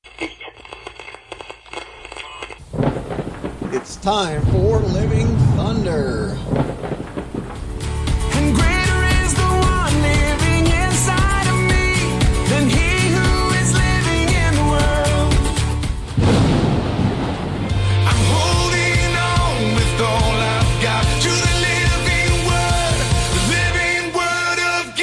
It's time for Living Thunder. And greater is the one living inside of me than he who is living in the world. I'm holding on with all I've got to the living word of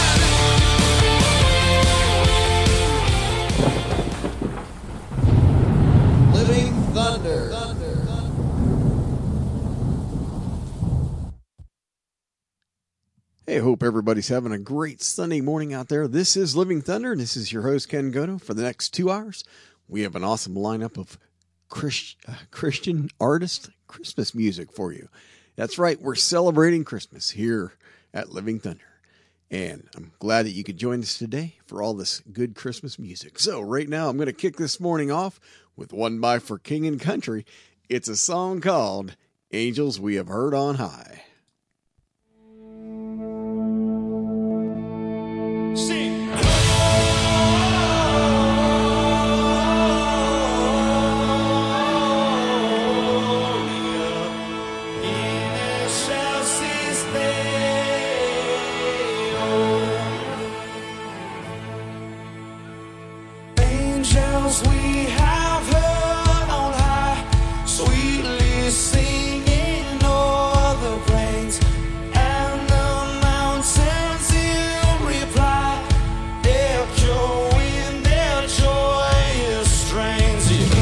God. Living Thunder. Hey, hope everybody's having a great Sunday morning out there. This is Living Thunder, and this is your host, Ken Goto. For the next 2 hours, we have an awesome lineup of Christian artist Christmas music for you. That's right, we're celebrating Christmas here at Living Thunder. And I'm glad that you could join us today for all this good Christmas music. So right now, I'm going to kick this morning off with one by For King and Country. It's a song called Angels We Have Heard on High. Sing. Angels we have heard on high, sweetly singing o'er the plains and the mountains in reply, echoing their joyous strains.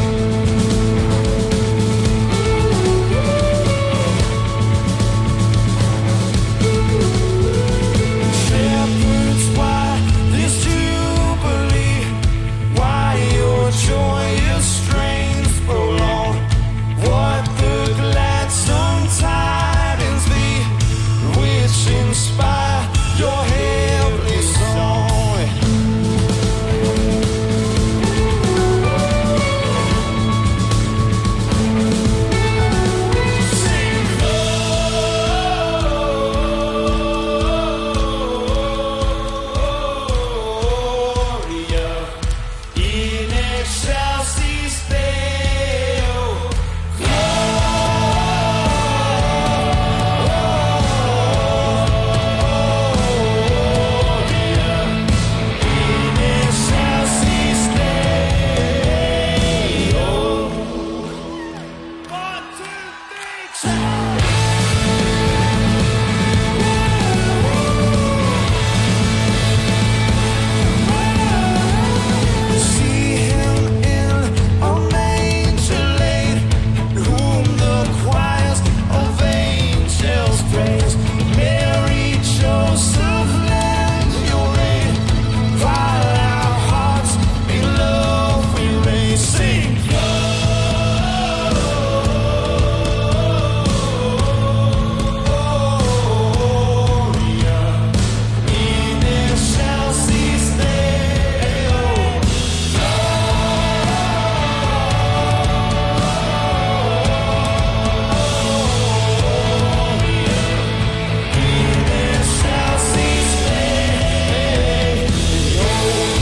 Shepherds, why this jubilee? Why your joyous strains prolong? What the gladsome tidings be, which inspire your heavenly song? Sing Gloria in excelsis Deo. In excelsis Deo. 1, 2, 3, see him in a manger laid, whom the choirs of angels praise. Mary, Joseph, lend your aid, while our hearts in love we raise. Sing Gloria in excelsis Deo. In excelsis Deo.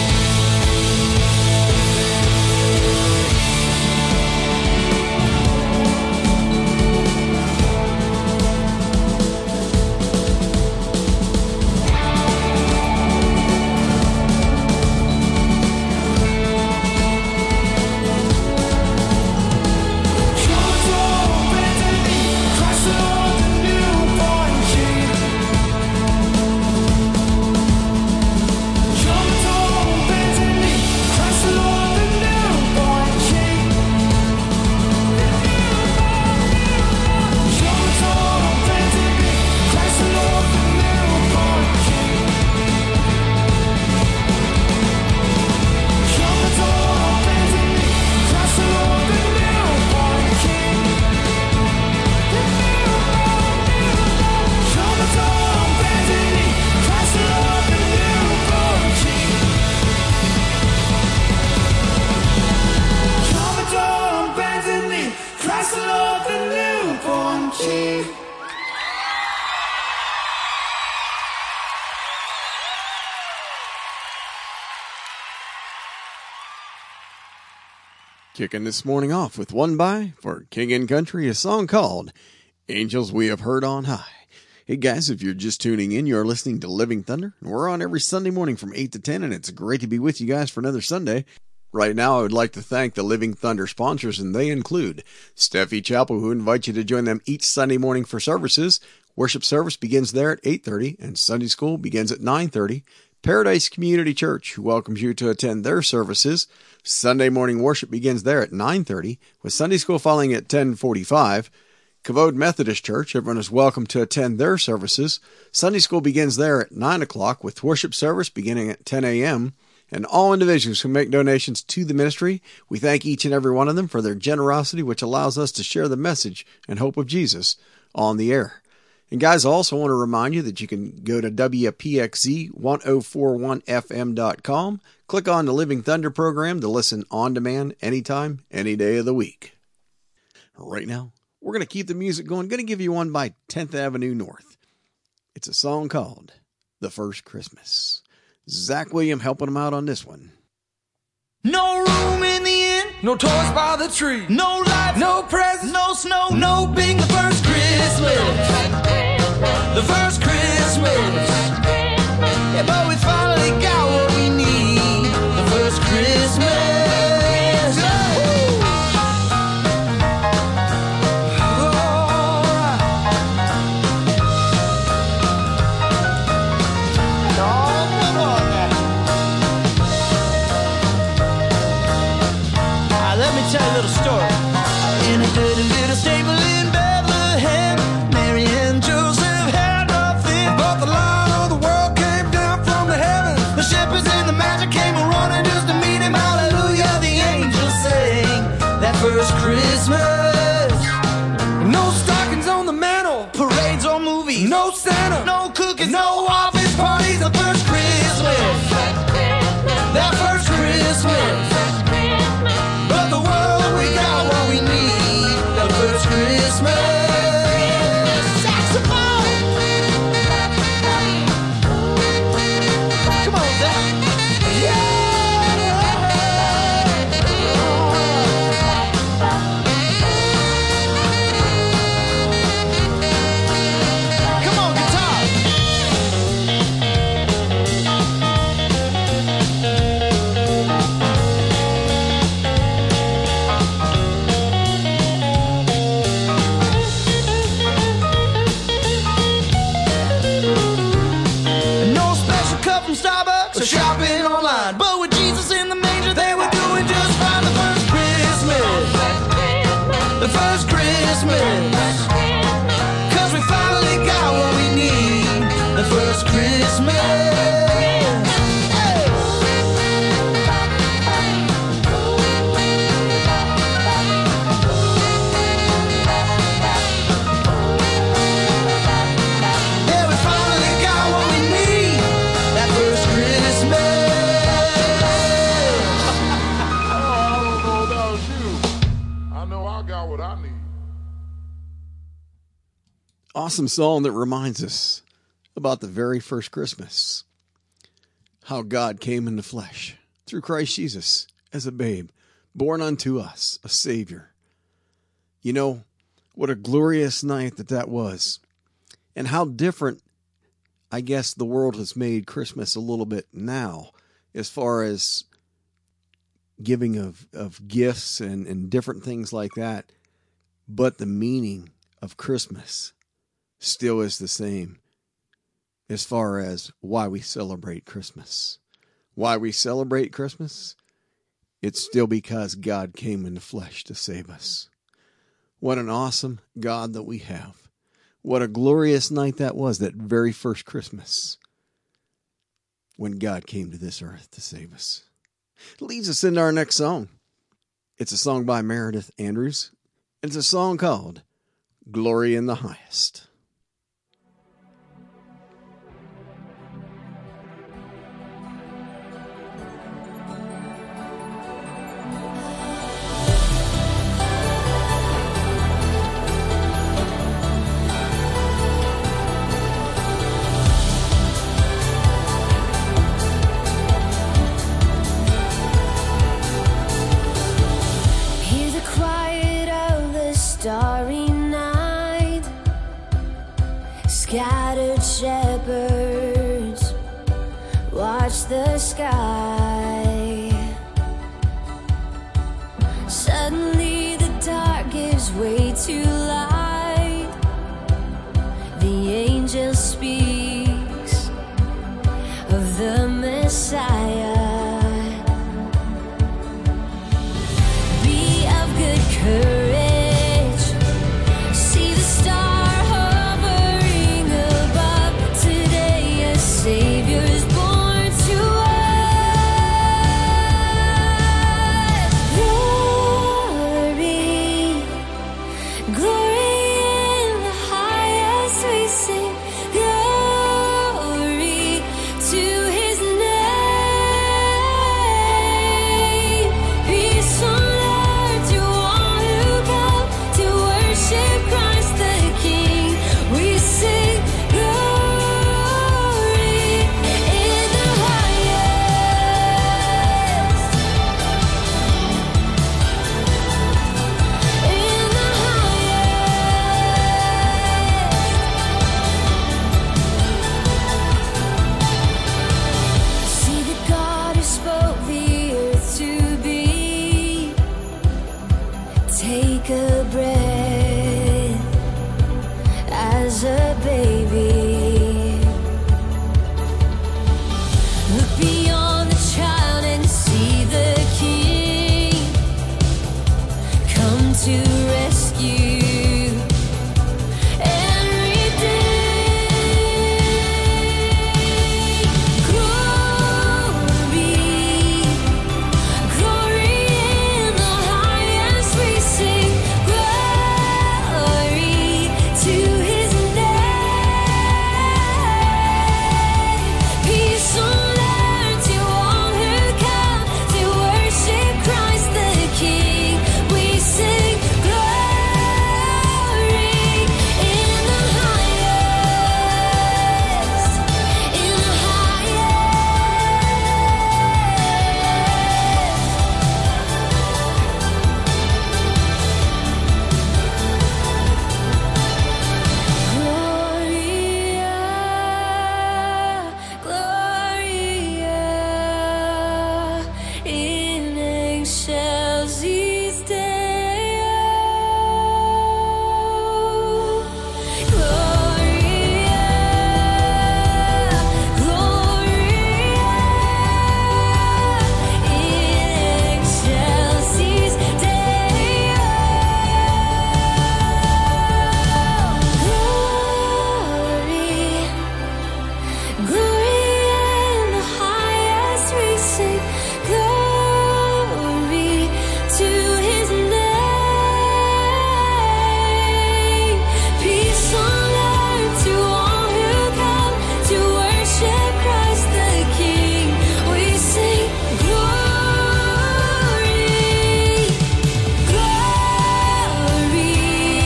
Christ the Lord, the newborn King. Kicking this morning off with One By for King and Country, a song called Angels We Have Heard on High. Hey guys, if you're just tuning in, you're listening to Living Thunder, and we're on every Sunday morning from 8 to 10, and it's great to be with you guys for another Sunday. Right now, I would like to thank the Living Thunder sponsors, and they include Steffi Chapel, who invite you to join them each Sunday morning for services. Worship service begins there at 8:30, and Sunday school begins at 9:30. Paradise Community Church, who welcomes you to attend their services. Sunday morning worship begins there at 9:30, with Sunday school following at 10:45. Kavod Methodist Church, everyone is welcome to attend their services. Sunday school begins there at 9 o'clock, with worship service beginning at 10 a.m. And all individuals who make donations to the ministry, we thank each and every one of them for their generosity, which allows us to share the message and hope of Jesus on the air. And guys, I also want to remind you that you can go to WPXZ1041FM.com, click on the Living Thunder program to listen on demand anytime, any day of the week. Right now, we're going to keep the music going. Going to give you one by 10th Avenue North. It's a song called The First Christmas. Zach William helping them out on this one. No room in the inn, no toys by the tree, no lights, no presents, no snow, no being the first Christmas. The first Christmas. Yeah, but we finally got what we need. The first Christmas. Tell a little story. In a dirty little stable in Bethlehem, Mary and Joseph had nothing, but the light of the world came down from the heavens. The shepherds and the magi came running just to meet him. Hallelujah, the angels sang that first Christmas. No stockings on the mantle, parades or movies, no Santa, no cookies, no office parties. The first Christmas, that first Christmas. But the world, we got what we need. The first Christmas. Saxophone. Come on, Zach. Yeah. Come on, guitar. Starbucks or shopping online, but with Jesus in the manger, they were doing just fine. The first Christmas, the first Christmas, 'cause we finally got what we need. The first Christmas. Awesome song that reminds us about the very first Christmas. How God came in the flesh through Christ Jesus as a babe, born unto us, a Savior. You know, what a glorious night that was. And how different, I guess, the world has made Christmas a little bit now, as far as giving of gifts and different things like that. But the meaning of Christmas still is the same as far as why we celebrate Christmas. Why we celebrate Christmas? It's still because God came in the flesh to save us. What an awesome God that we have. What a glorious night that was, that very first Christmas, when God came to this earth to save us. It leads us into our next song. It's a song by Meredith Andrews. It's a song called Glory in the Highest. sky. Suddenly the dark gives way to light. The angel speaks of the Messiah. Be of good courage. See the star hovering above. Today a Savior is born to us. Glory, glory in the highest we sing. Glory to His name. Peace on earth to all who come to worship Christ the King. We sing glory in the highest. In the highest. See the God who spoke the earth to be. Take a breath as a baby. Look beyond the child and see the King come to rescue and redeem. Glory, glory in the highest we sing. Glory to His name. Peace on earth to all who come to worship Christ the King. We sing glory in the highest. In the Gloria, in excelsis Deo. Gloria, Gloria, in excelsis Deo. Glory, glory in the highest we sing. Glory to His name. Peace on earth to all who come to worship Christ the King. We sing glory, glory,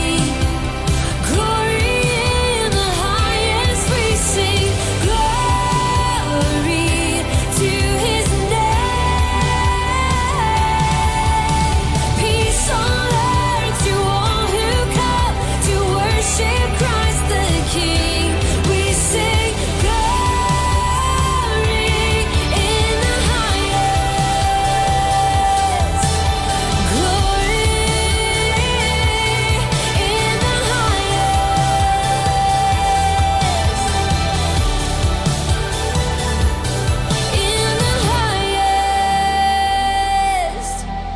glory in the highest we sing. Glory to His name. Peace on earth to all who come to worship Christ the King. We sing glory in the highest. Glory in the highest. In the highest.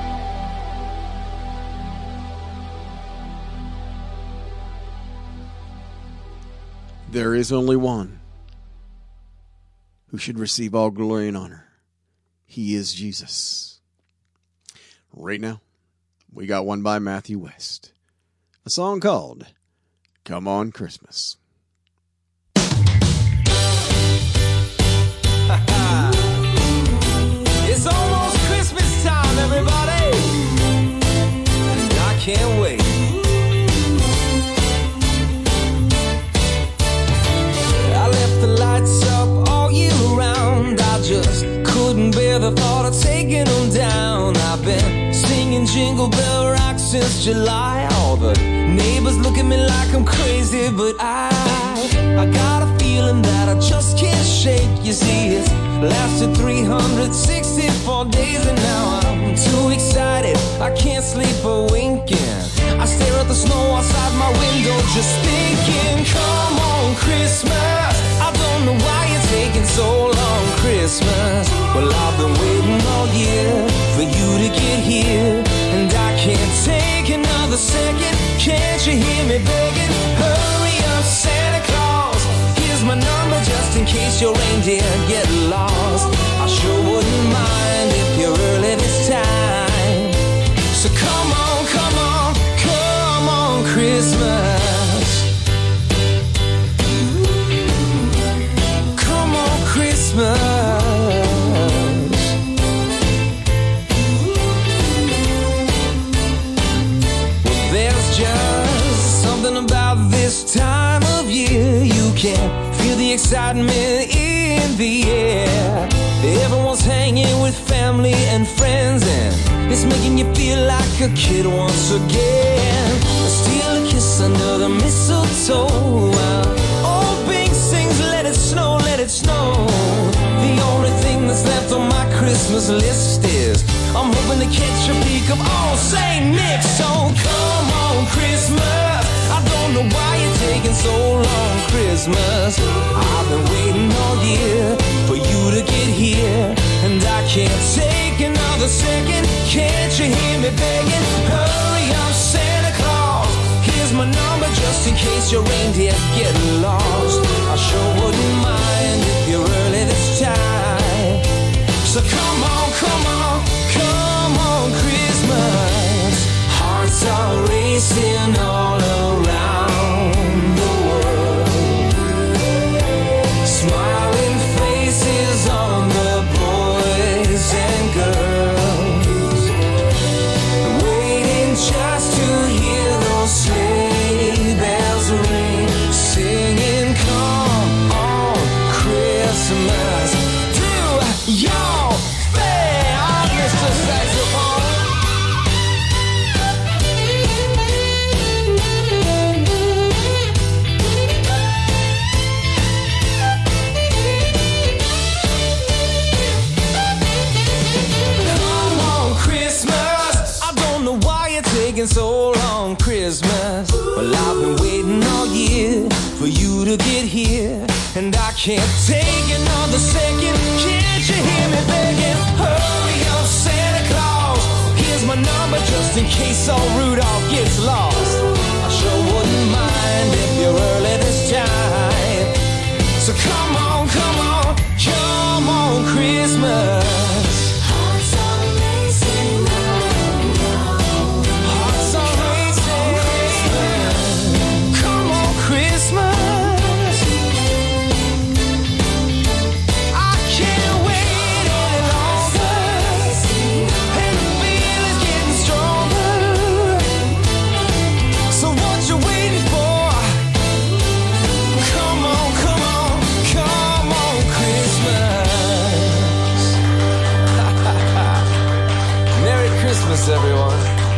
There is only one who should receive all glory and honor. He is Jesus. Right now, we got one by Matthew West. A song called Come On Christmas. It's almost Christmas time, everybody, and I can't wait. I left the lights up all year round. I just couldn't bear the thought of taking them down. I've been singing Jingle Bell Rock since July. All the neighbors look at me like I'm crazy, but I got a feeling that I just can't shake. You see, it's lasted 364 days, and now I'm too excited, I can't sleep a winking. I stare at the snow outside my window, just thinking, come on Christmas, I don't know why you're taking so long, Christmas. Well, I've been waiting all year for you to get here, and I can't take another second. Can't you hear me begging? Hurry up, Santa Claus, here's my number just in case your reindeer get lost. I sure wouldn't mind if you're early this time. So come on, come on, come on Christmas. Come on Christmas. Well, there's just something about this time of year. You can feel the excitement in the air. Everyone's hanging with family and friends, and it's making you feel like a kid once again. Steal a kiss under the mistletoe while old Bing sings let it snow, let it snow. The only thing that's left on my Christmas list is I'm hoping to catch a peek of old Saint Nick. So come on Christmas, I don't know why you're taking so long, Christmas. I've been waiting all year for you to get here, and I can't take another second. Can't you hear me begging? Hurry up, Santa Claus, here's my number just in case your reindeer get lost. I sure wouldn't mind if you're early this time. So come on, come on, come on Christmas. Hearts are racing all around the world, smiling faces on the boys and girls, waiting just to hear those sleigh bells ring, singing come on Christmas. Do your thing, Mr. Saxophone. So long, Christmas. Well, I've been waiting all year for you to get here, and I can't take another second. Can't you hear me begging? Hurry up, Santa Claus, here's my number just in case old Rudolph gets lost. I sure wouldn't mind if you're early this time. So come on, come on, come on Christmas. Everyone.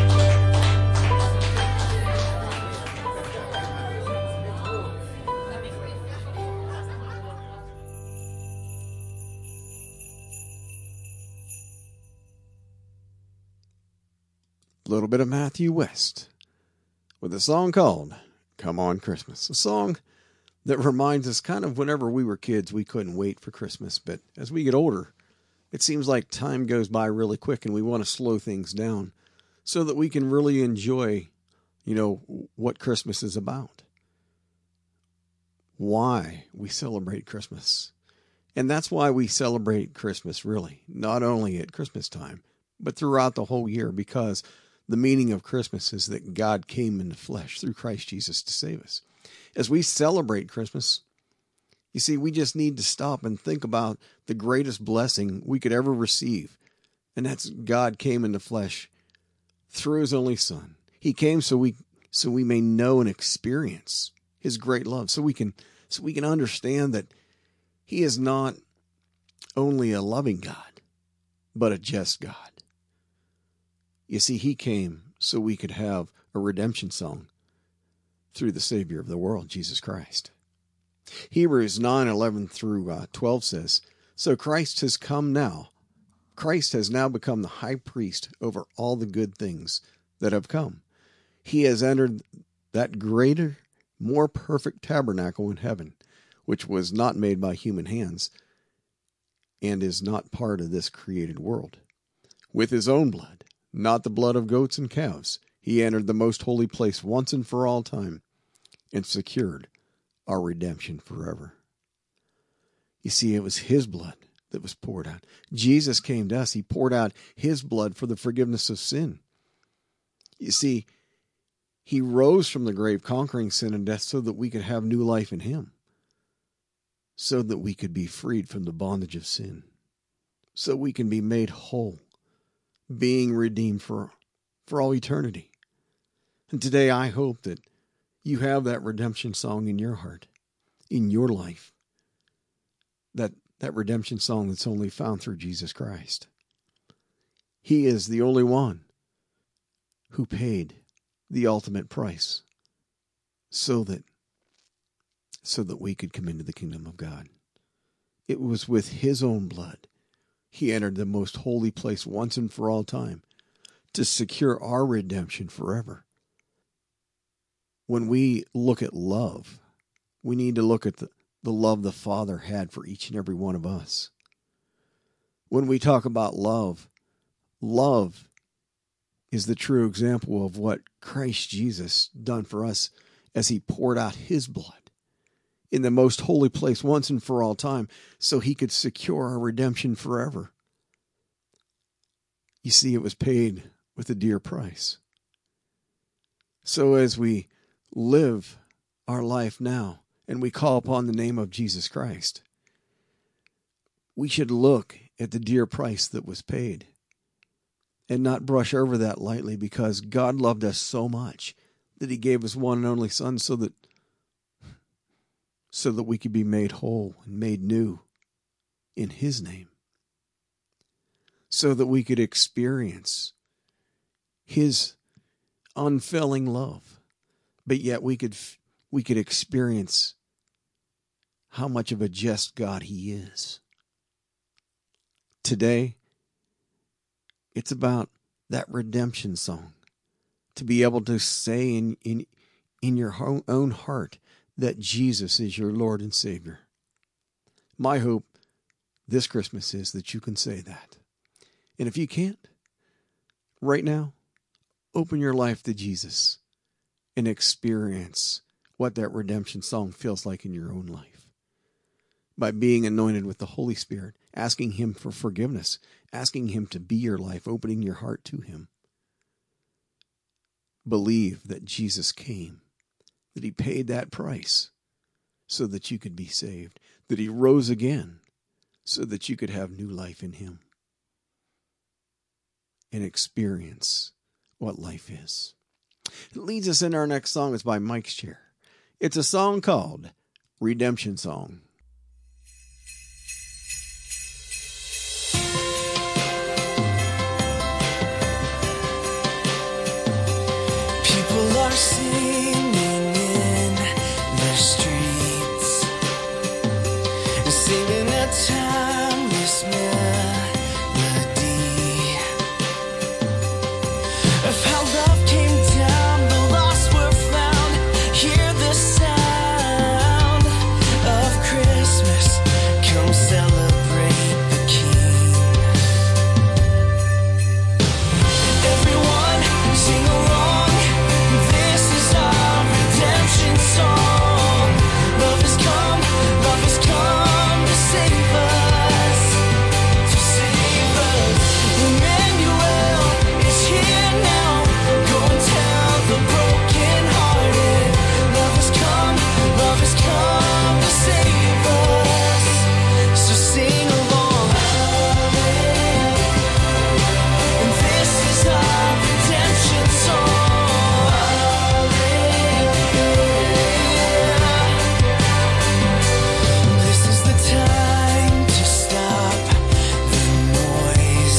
A little bit of Matthew West with a song called Come On Christmas. A song that reminds us kind of whenever we were kids, we couldn't wait for Christmas. But as we get older, it seems like time goes by really quick, and we want to slow things down so that we can really enjoy, what Christmas is about. Why we celebrate Christmas. And that's why we celebrate Christmas, really, not only at Christmas time, but throughout the whole year, because the meaning of Christmas is that God came in the flesh through Christ Jesus to save us. As we celebrate Christmas, you see, we just need to stop and think about the greatest blessing we could ever receive. And that's God came in the flesh through his only Son. He came so we may know and experience his great love, so we can understand that he is not only a loving God, but a just God. You see, he came so we could have a redemption song through the Savior of the world, Jesus Christ. Hebrews 9:11 through 12 says, So Christ has come now. Christ has now become the high priest over all the good things that have come. He has entered that greater, more perfect tabernacle in heaven, which was not made by human hands and is not part of this created world. With his own blood, not the blood of goats and calves, he entered the most holy place once and for all time and secured our redemption forever. You see, it was his blood that was poured out. Jesus came to us. He poured out his blood for the forgiveness of sin. You see, he rose from the grave, conquering sin and death so that we could have new life in him, so that we could be freed from the bondage of sin, so we can be made whole, being redeemed for all eternity. And today I hope that you have that redemption song in your heart, in your life, that redemption song that's only found through Jesus Christ. He is the only one who paid the ultimate price so that we could come into the kingdom of God. It was with his own blood he entered the most holy place once and for all time to secure our redemption forever. When we look at love, we need to look at the love the Father had for each and every one of us. When we talk about love, love is the true example of what Christ Jesus done for us as he poured out his blood in the most holy place once and for all time so he could secure our redemption forever. You see, it was paid with a dear price. So as we live our life now and we call upon the name of Jesus Christ, we should look at the dear price that was paid and not brush over that lightly, because God loved us so much that he gave his one and only Son so that we could be made whole and made new in his name, so that we could experience his unfailing love, but yet we could experience how much of a just God he is. Today, it's about that redemption song, to be able to say in your own heart that Jesus is your Lord and Savior. My hope this Christmas is that you can say that. And if you can't, right now, open your life to Jesus and experience what that redemption song feels like in your own life. By being anointed with the Holy Spirit, asking him for forgiveness, asking him to be your life, opening your heart to him. Believe that Jesus came, that he paid that price so that you could be saved, that he rose again so that you could have new life in him and experience what life is. It leads us into our next song. It's by Mike's Chair. It's a song called Redemption Song. People are singing in the streets, singing a timeless melody of how love came down, the lost were found. Hear the sound of Christmas. Come celebrate the King. Everyone sing along. This is our redemption song. Love has come to save us, to save us. Emmanuel is here now. Go and tell the brokenhearted. Love has come to save us. So sing along. And this is our redemption song. This is the time to stop the noise.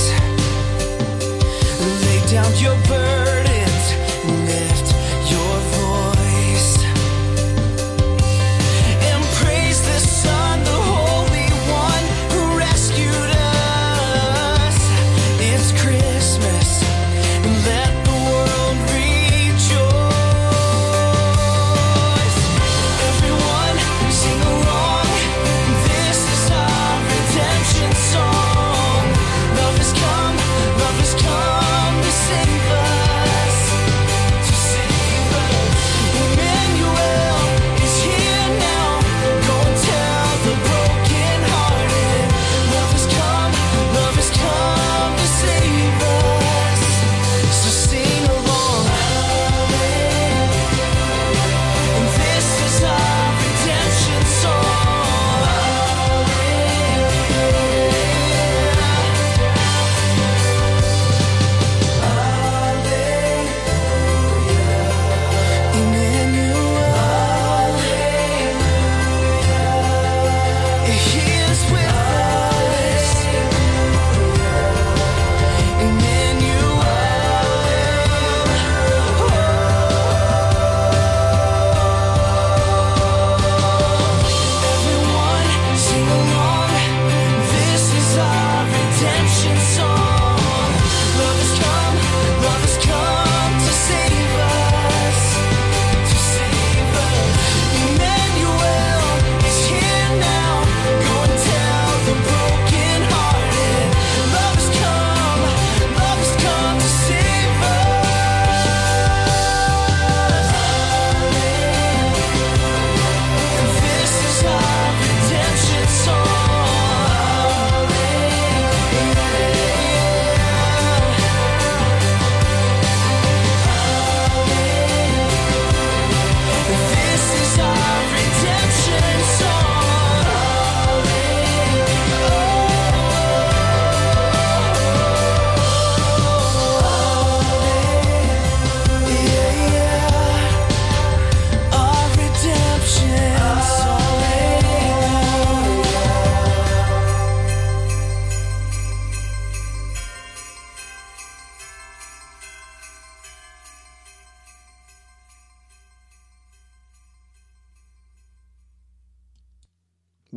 Lay down your burdens, lift your voice, and praise the Son, the Holy One who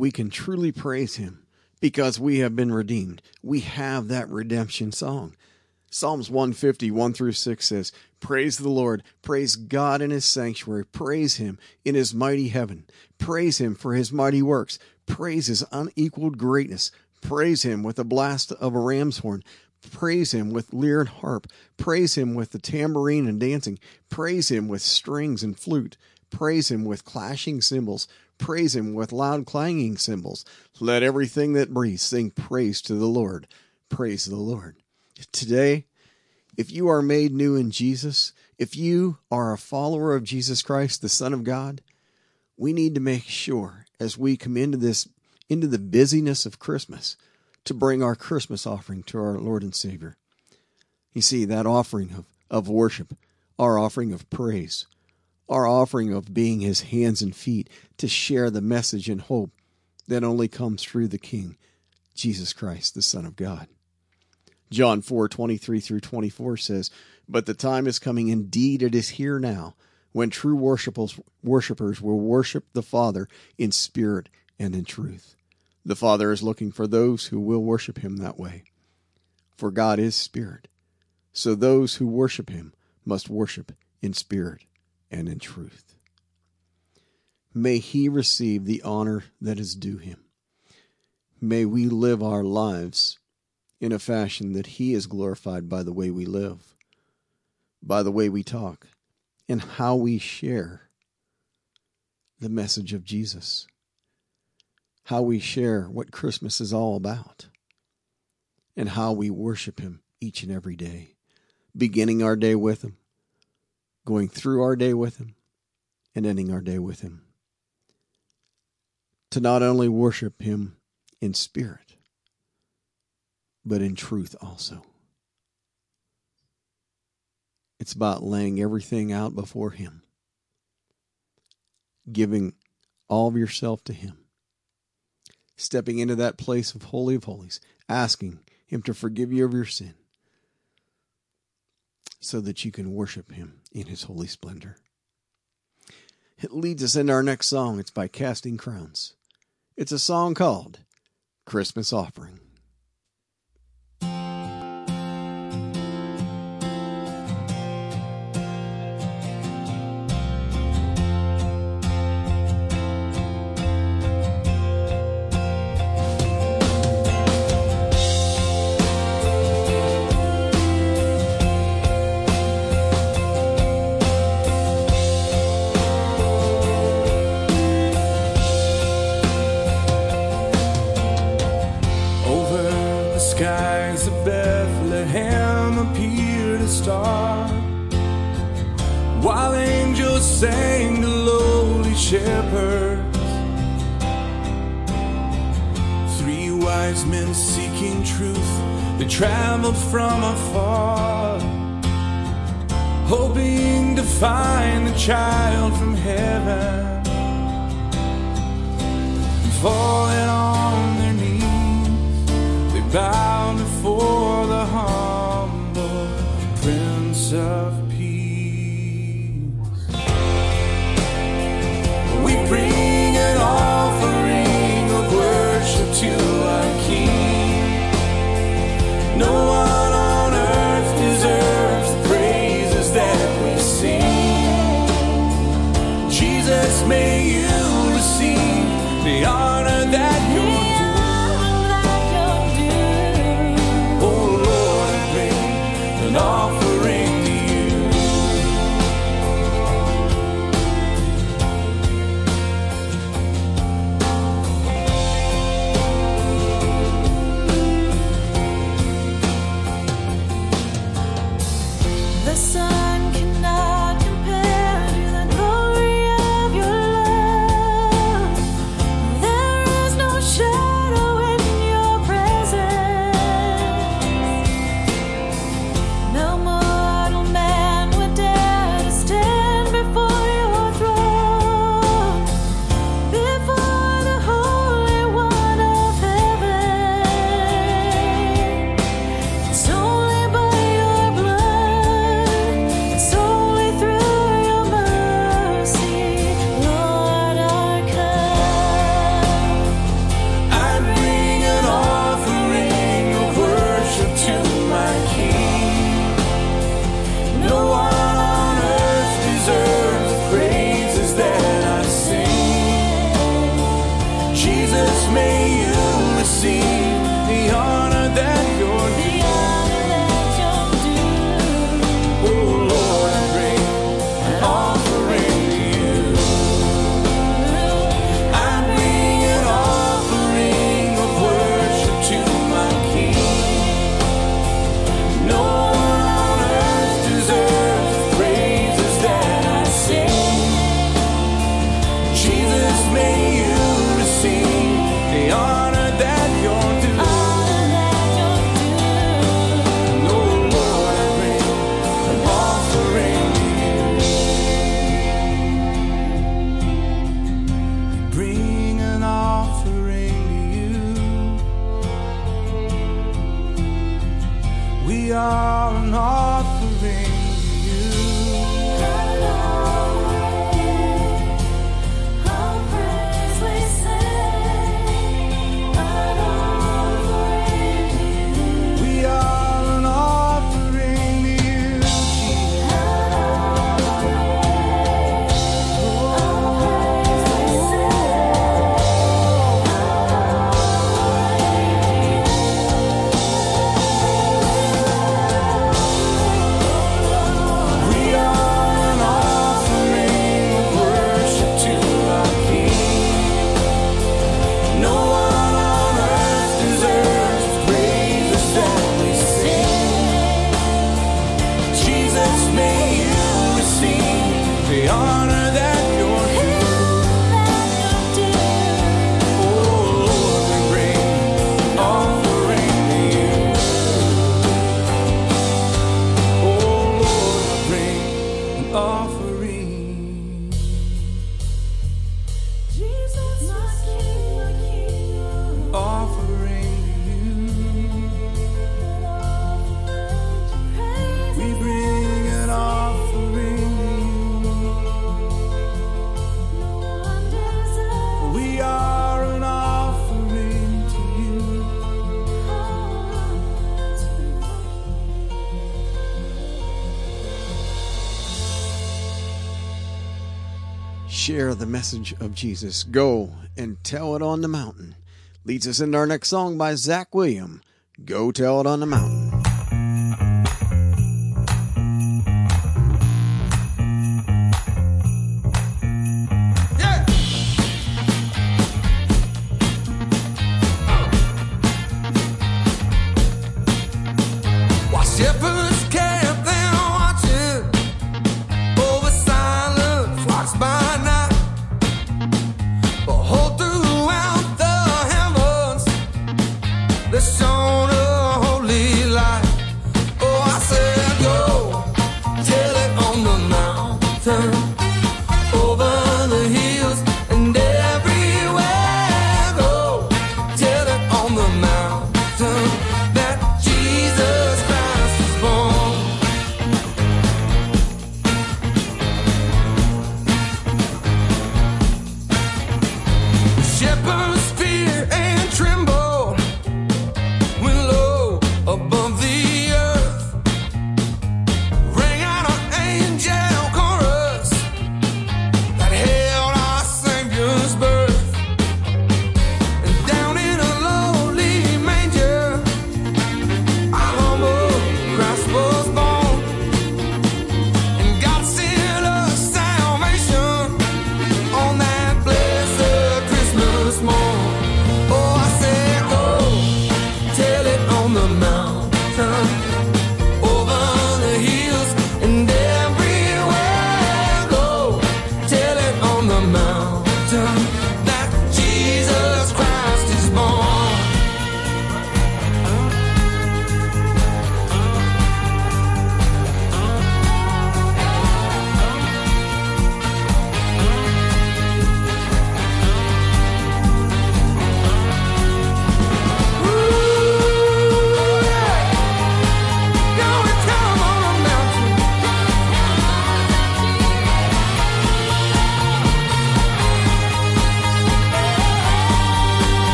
we can truly praise him because we have been redeemed. We have that redemption song. Psalms 150, 1-6 says, praise the Lord, praise God in his sanctuary, praise him in his mighty heaven, praise him for his mighty works, praise his unequaled greatness, praise him with the blast of a ram's horn, praise him with lyre and harp, praise him with the tambourine and dancing, praise him with strings and flute, praise him with clashing cymbals, praise him with loud clanging cymbals. Let everything that breathes sing praise to the Lord. Praise the Lord. Today, if you are made new in Jesus, if you are a follower of Jesus Christ, the Son of God, we need to make sure as we come into the busyness of Christmas to bring our Christmas offering to our Lord and Savior. You see, that offering of worship, our offering of praise, our offering of being his hands and feet to share the message and hope that only comes through the King, Jesus Christ, the Son of God. John 4:23-24 says, but the time is coming, indeed it is here now, when true worshipers will worship the Father in spirit and in truth. The Father is looking for those who will worship him that way. For God is spirit, so those who worship him must worship in spirit and in truth. May he receive the honor that is due him. May we live our lives in a fashion that he is glorified by the way we live, by the way we talk, and how we share the message of Jesus, how we share what Christmas is all about, and how we worship him each and every day, beginning our day with him, going through our day with him, and ending our day with him. To not only worship him in spirit, but in truth also. It's about laying everything out before him, giving all of yourself to him, stepping into that place of Holy of Holies, asking him to forgive you of your sin so that you can worship him in his holy splendor. It leads us into our next song. It's by Casting Crowns. It's a song called Christmas Offering. Skies of Bethlehem appeared a star, while angels sang to lowly shepherds. 3 wise men seeking truth, they traveled from afar, hoping to find the child from heaven. Falling on their knees, they bowed before the humble Prince of Peace. We bring an offering of worship to our King. No one on earth deserves the praises that we sing. Jesus, may you receive the honor that you're due. An offering to you. The sun cannot compare to the glory of your love. There is no shadow in your presence. No mortal man would dare to stand before your throne, before the Holy One of heaven. It's only by your blood are an offering to you. All praise we sing, an offering to you. We are an offering to you, Jesus. We are an offering of worship to our King. No one on earth deserves the praises that we sing. Jesus, may you receive the honor that you're due. Oh Lord, we bring an offering to you. Oh Lord, we bring an offering. Jesus, my King, Offering to you. We bring an offering to you. We are an offering to you. Share the message of Jesus. Go and tell it on the mountain. Leads us into our next song by Zach William. Go tell it on the mountain. Yeah. While shepherds camp there watching over silent flocks by night, behold, throughout the heavens there shone a holy light.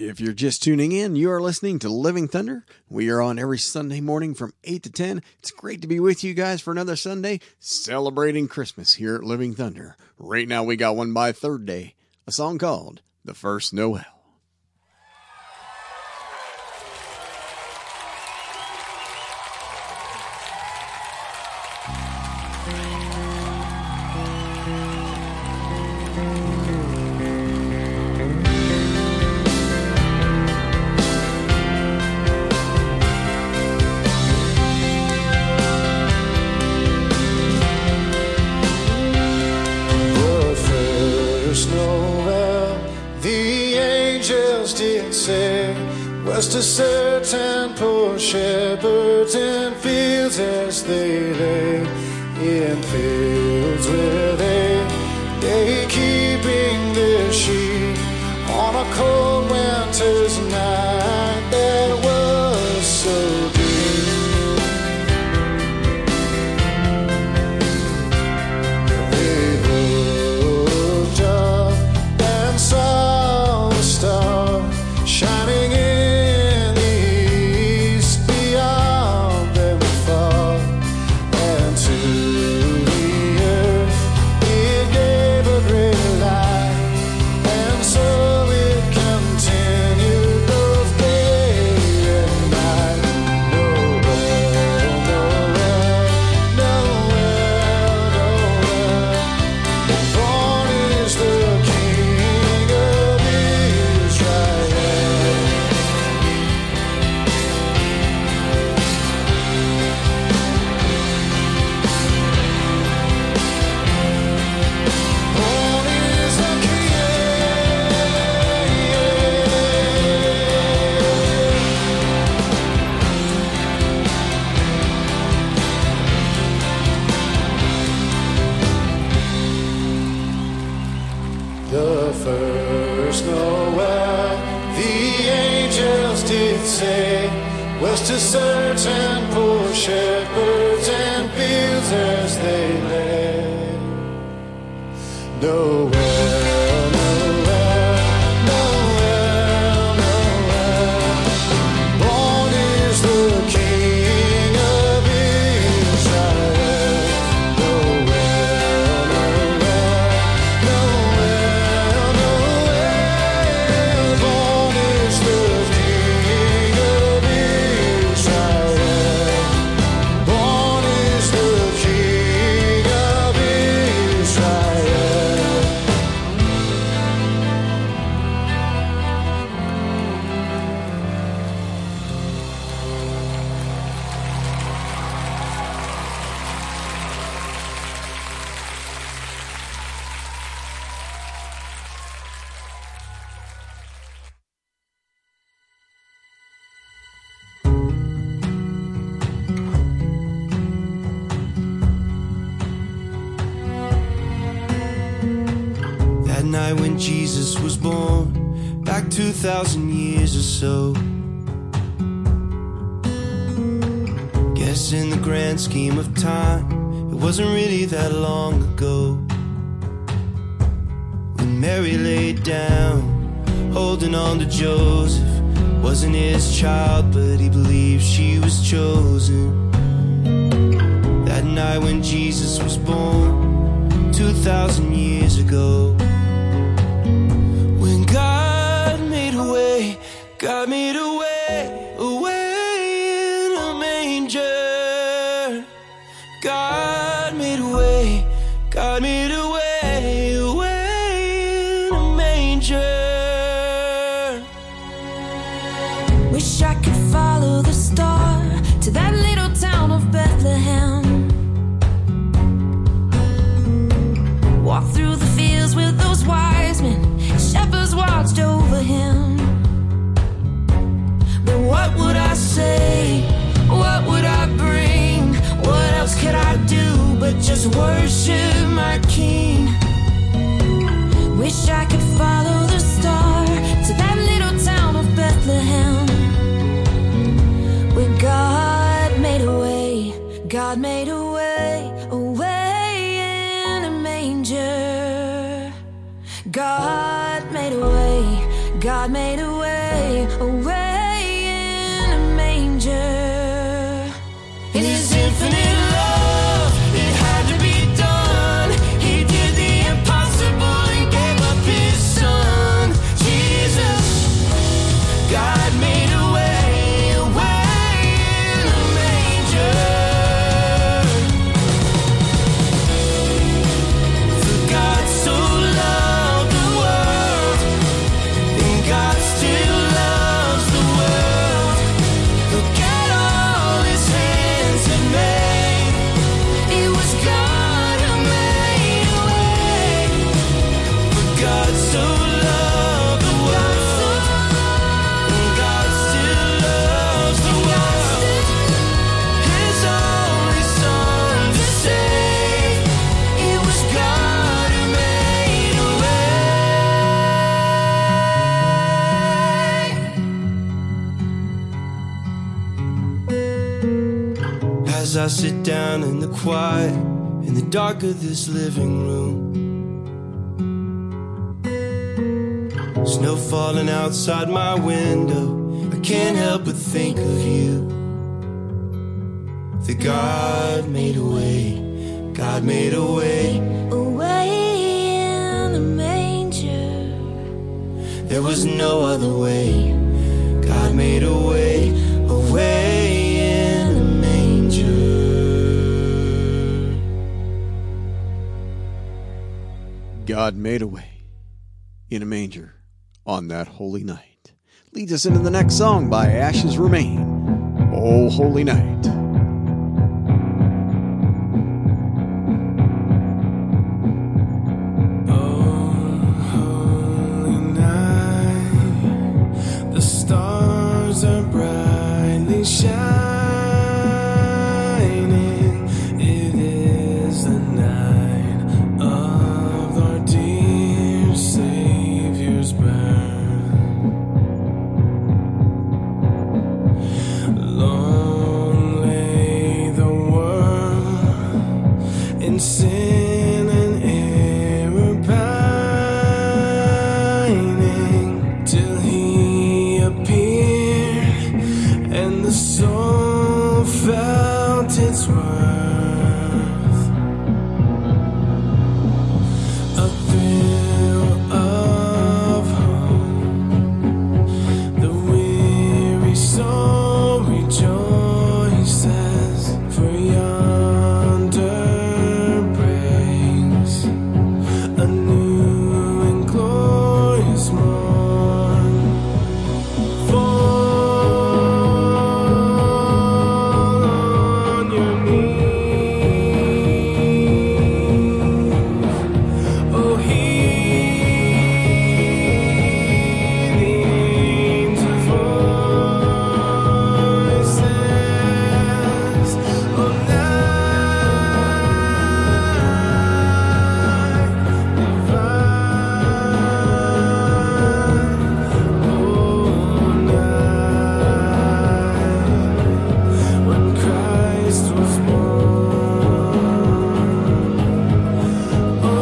If you're just tuning in, you are listening to Living Thunder. We are on every Sunday morning from 8 to 10. It's great to be with you guys for another Sunday celebrating Christmas here at Living Thunder. Right now we got one by Third Day, a song called The First Noel. Was to certain poor shepherds in fields as they lay in fields where they lay keeping their sheep on a cold winter's night that was so deep. They looked up and saw the star shining in to certain poor shepherds and fields as they lay. Noel, Noel, Noel, Noel. Born is the King of Israel. Noel, Noel, Noel, Noel. Born is the King of Israel. Born is the King of Israel. That night when Jesus was born, back 2,000 years or so. Guess in the grand scheme of time, it wasn't really that long ago. When Mary laid down, holding on to Joseph, wasn't his child, but he believed she was chosen. That night when Jesus was born, 2,000 years ago. When God made a way, God made a way, a way in a manger. God made a way, God made a way, a way in a manger. Wish I could follow the star to that little town of Bethlehem. Walk through the fields with those wise men, shepherds watched over him. But what would I say? What would I bring? What else could I do but just worship my King? Wish I could follow the star to that little town of Bethlehem, where God made a way, God made a way in a manger. God made a way, God made a way in a manger. In His infinite love, it had to be done. He did the impossible and gave up His Son. Jesus, God made a way in a manger. For God so loved the world, and God still loves the world. Look at all His hands have made. It was God who made a way. For God so loved the world, and God still loves the world. His only Son to save. It was God who made a way. As I sit down in the quiet, in the dark of this living room, snow falling outside my window, I can't help but think of you. That God made a way, God made a way in the manger. There was no other way. God made a way in the manger. God made a way in a manger on that holy night. Leads us into the next song by Ashes Remain, Oh Holy Night. Holy night, the stars are brightly shining. It is the night of our dear Savior's birth. Long lay the world in sin and error pining, till He appeared and the soul felt its worth. A thrill of hope, the weary soul rejoices, for yonder breaks a new and glorious morn. Fall on your knees. Oh, hear the angels' voices. Oh, night, when Christ was born. Oh,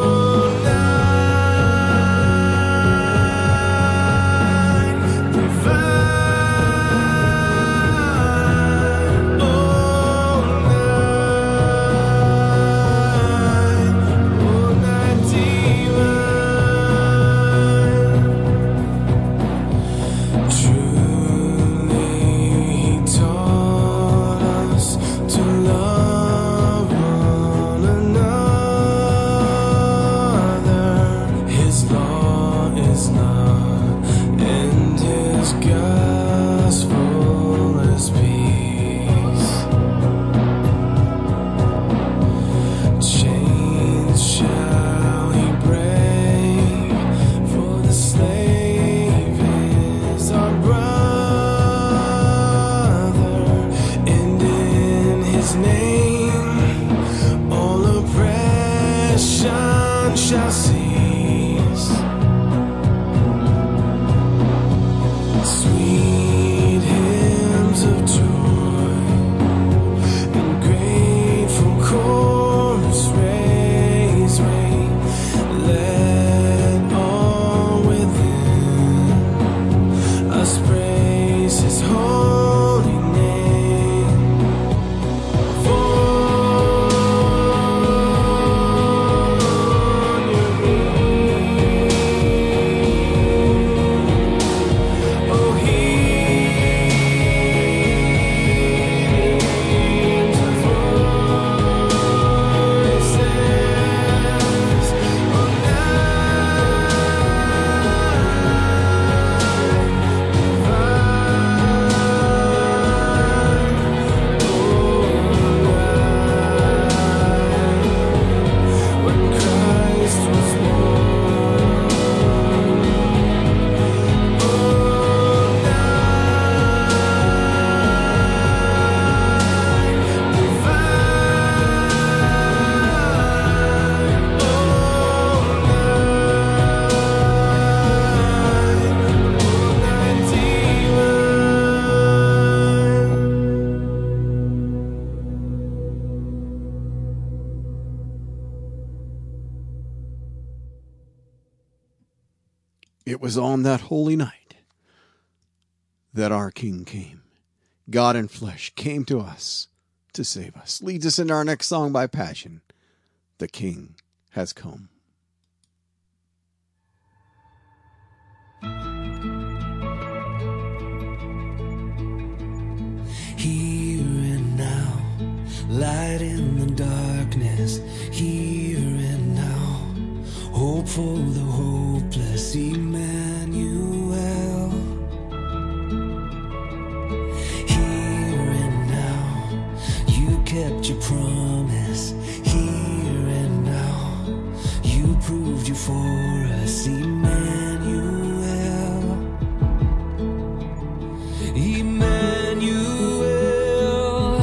night, divine. Oh, night divine. Truly He taught us to love one another. His law is love, and His gospel is peace. Chains shall He break, for the slave is our brother, and in His name all oppression shall cease. Sweet hymns of joy and grateful chorus raise, let all within It was on that holy night that our King came. God in flesh came to us to save us. Leads us into our next song by Passion. The King has come. Here and now, light in the darkness. Here and now, hope for the hopeless. Emmanuel. Here and now, you kept your promise. Here and now, you proved you for us. Emmanuel. Emmanuel.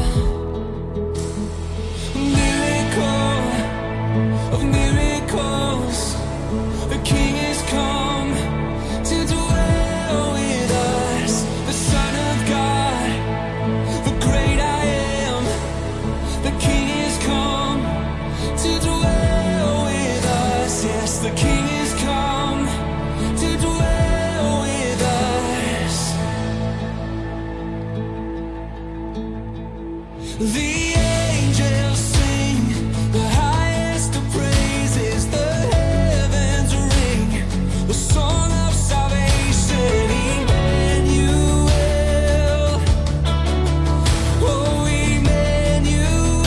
Miracle of miracles, the King is come to dwell with us. The Son of God, the great I am, the King is come to dwell with us. Yes, the King is come to dwell with us. The angels sing the highest of praises. The heavens ring the song of salvation. Emmanuel. Oh, Emmanuel.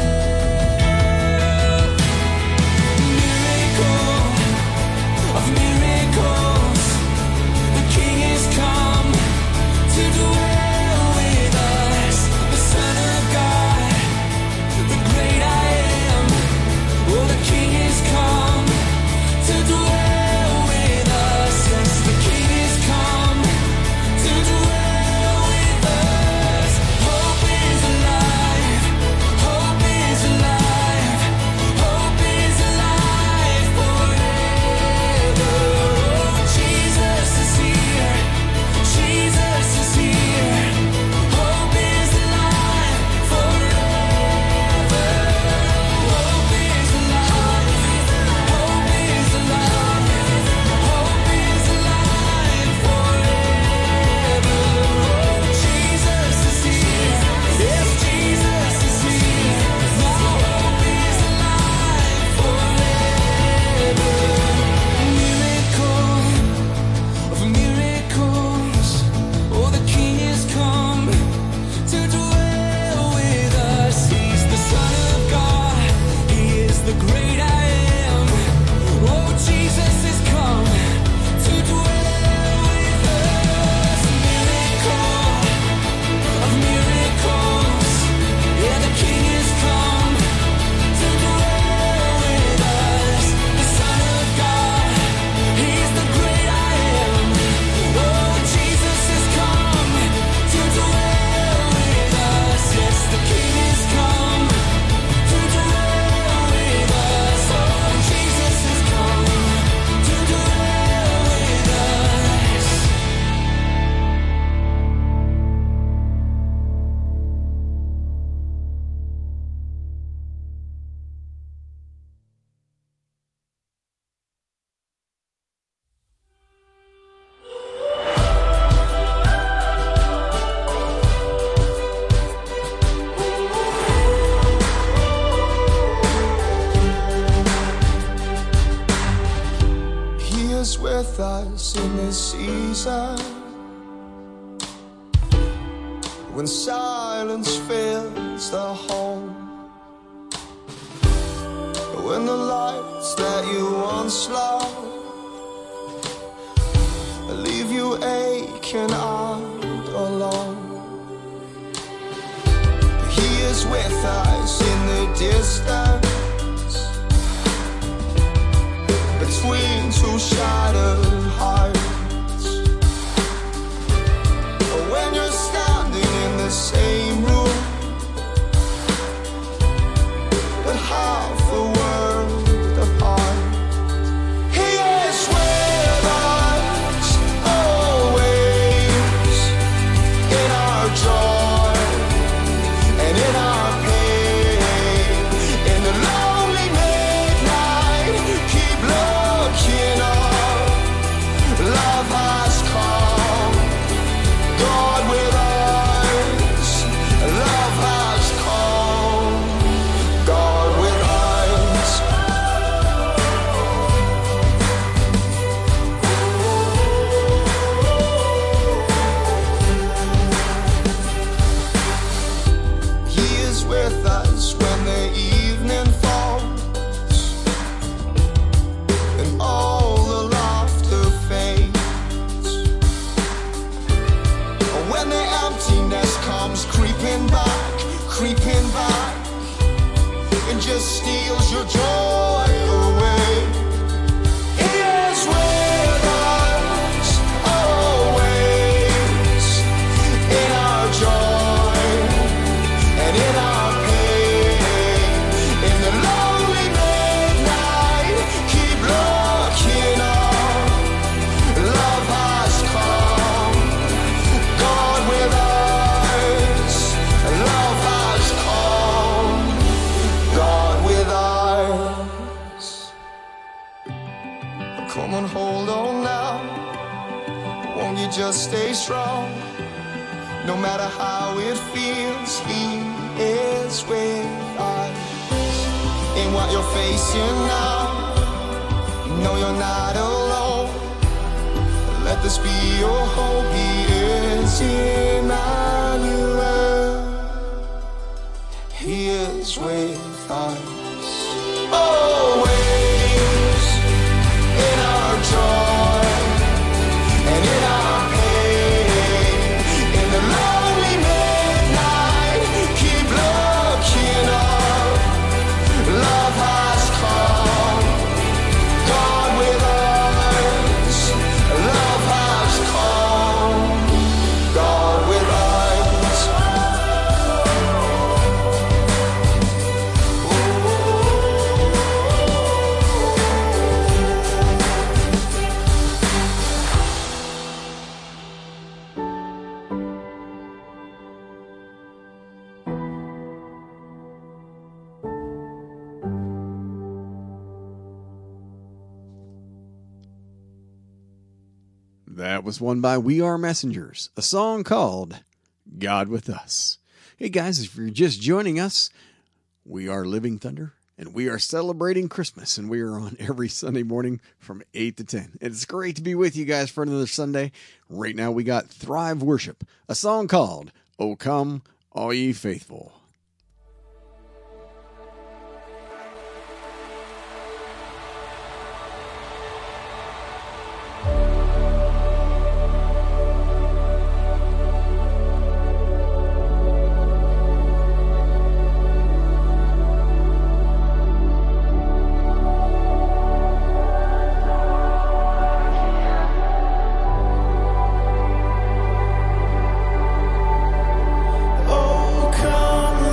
Miracle of miracles, the King is come to dwell with us. The Son of God, the great I am. Oh, the King is come to dwell with us. Yes, the King is come to dwell with us. Hope is alive. Hope is alive. Hope is alive forever. Oh, Jesus is here. Jesus is here. Hope is alive forever. Hope is alive. Hope is alive. Hope is alive forever. Oh, Jesus is here. Yes, Jesus is here. Now hope is alive forever. Miracle of miracles, oh, the King is come to dwell with us. He's the Son of God, He is the great I am. Oh, Jesus is come to dwell with us. Miracle of miracles, yeah, the King is come to dwell with us. The Son of God, He's the great I am. Oh, Jesus is come to dwell with us. Yes, the King is come to dwell with us. Oh, Jesus is come to dwell with us. He is with us in this season. When silence fills the home, when the lights that you once loved leave you aching out alone. He is with us in the distance, between two shattered hearts. When you're standing in the same room, but half a world apart. He is with us always, in our joy and in our pain. In the lonely midnight, keep looking. steals your joy away. He is with us always, in our joy and in our pain. In the lonely midnight, keep looking up. Love has come, God with us. Love has come, God with us. Come on, hold on now. Won't you just stay strong? No matter how it feels, He is with us. In what you're facing now, no, you're not alone. Let this be your hope. He is Emmanuel. He is with us always, in our joy and in our pain. In the lonely midnight, keep looking up. Love has come, God with us. Love has come, God with us. That was one by We Are Messengers, a song called God With Us. Hey guys, if you're just joining us, we are Living Thunder, and we are celebrating Christmas, and we are on every Sunday morning from 8 to 10. It's great to be with you guys for another Sunday. Right now we got Thrive Worship, a song called O Come, All Ye Faithful. Oh, come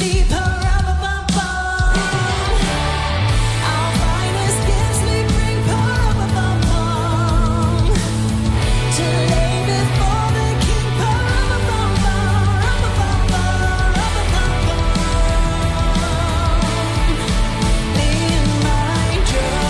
see pa-ra-ba-bum-bum. Our finest gifts we bring pa-ra-ba-bum-bum. To lay before the King pa-ra-ba-bum-bum, ra-ba-bum-bum, ra-ba-bum-bum. In my drum.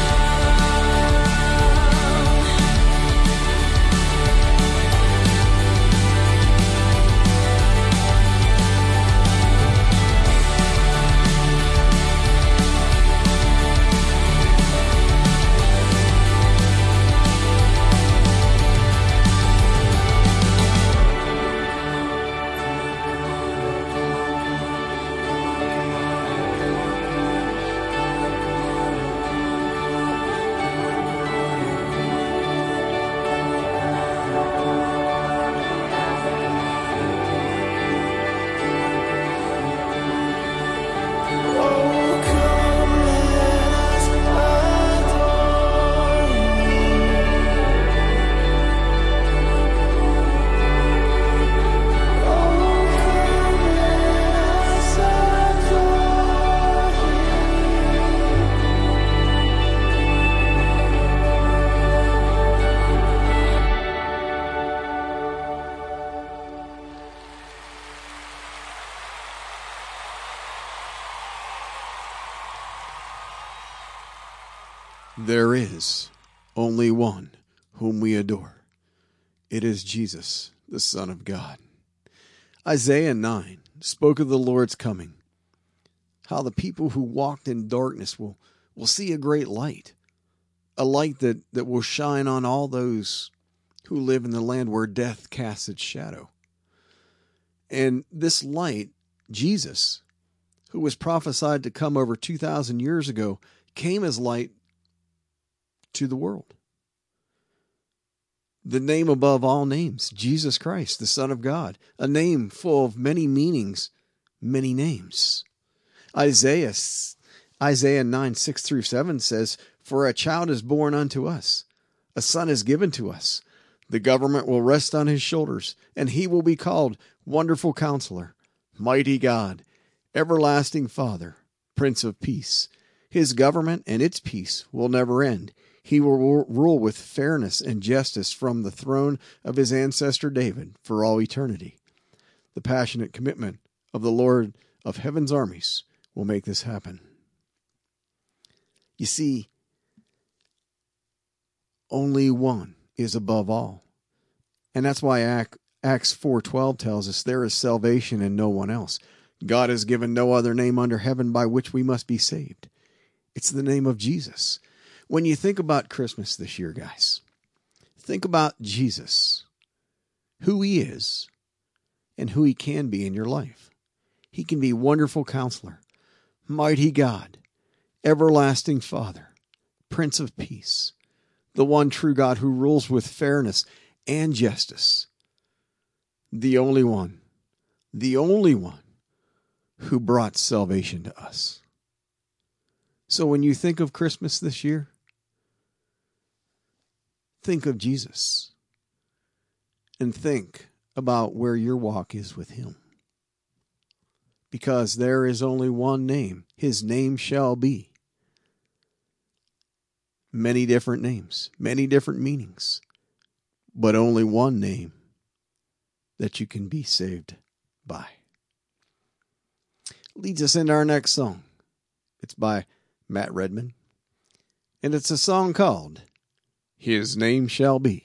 There is only one whom we adore. It is Jesus, the Son of God. Isaiah 9 spoke of the Lord's coming, how the people who walked in darkness will see a great light, a light that will shine on all those who live in the land where death casts its shadow. And this light, Jesus, who was prophesied to come over 2,000 years ago, came as light to the world. The name above all names, Jesus Christ, the Son of God, a name full of many meanings, many names. Isaiah 9, 6 through 7 says, "For a child is born unto us, a son is given to us. The government will rest on his shoulders, and he will be called Wonderful Counselor, Mighty God, Everlasting Father, Prince of Peace. His government and its peace will never end. He will rule with fairness and justice from the throne of his ancestor David for all eternity." The passionate commitment of the Lord of heaven's armies will make this happen. You see, only one is above all. And that's why Acts 4:12 tells us there is salvation in no one else. God has given no other name under heaven by which we must be saved. It's the name of Jesus. When you think about Christmas this year, guys, think about Jesus, who he is and who he can be in your life. He can be Wonderful Counselor, Mighty God, Everlasting Father, Prince of Peace, the one true God who rules with fairness and justice. The only one who brought salvation to us. So when you think of Christmas this year, think of Jesus and think about where your walk is with him. Because there is only one name. His name shall be. Many different names, many different meanings, but only one name that you can be saved by. Leads us into our next song. It's by Matt Redman, and it's a song called His Name Shall Be.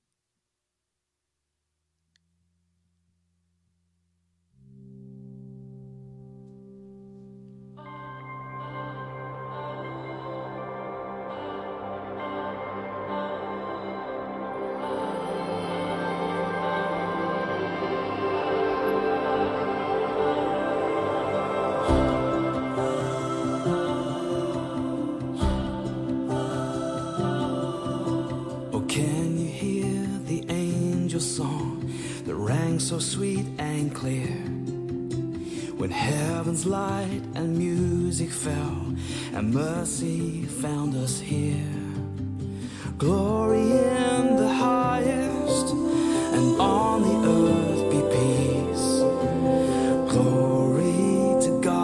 So sweet and clear, when heaven's light and music fell and mercy found us here. Glory in the highest, and on the earth be peace. Glory to God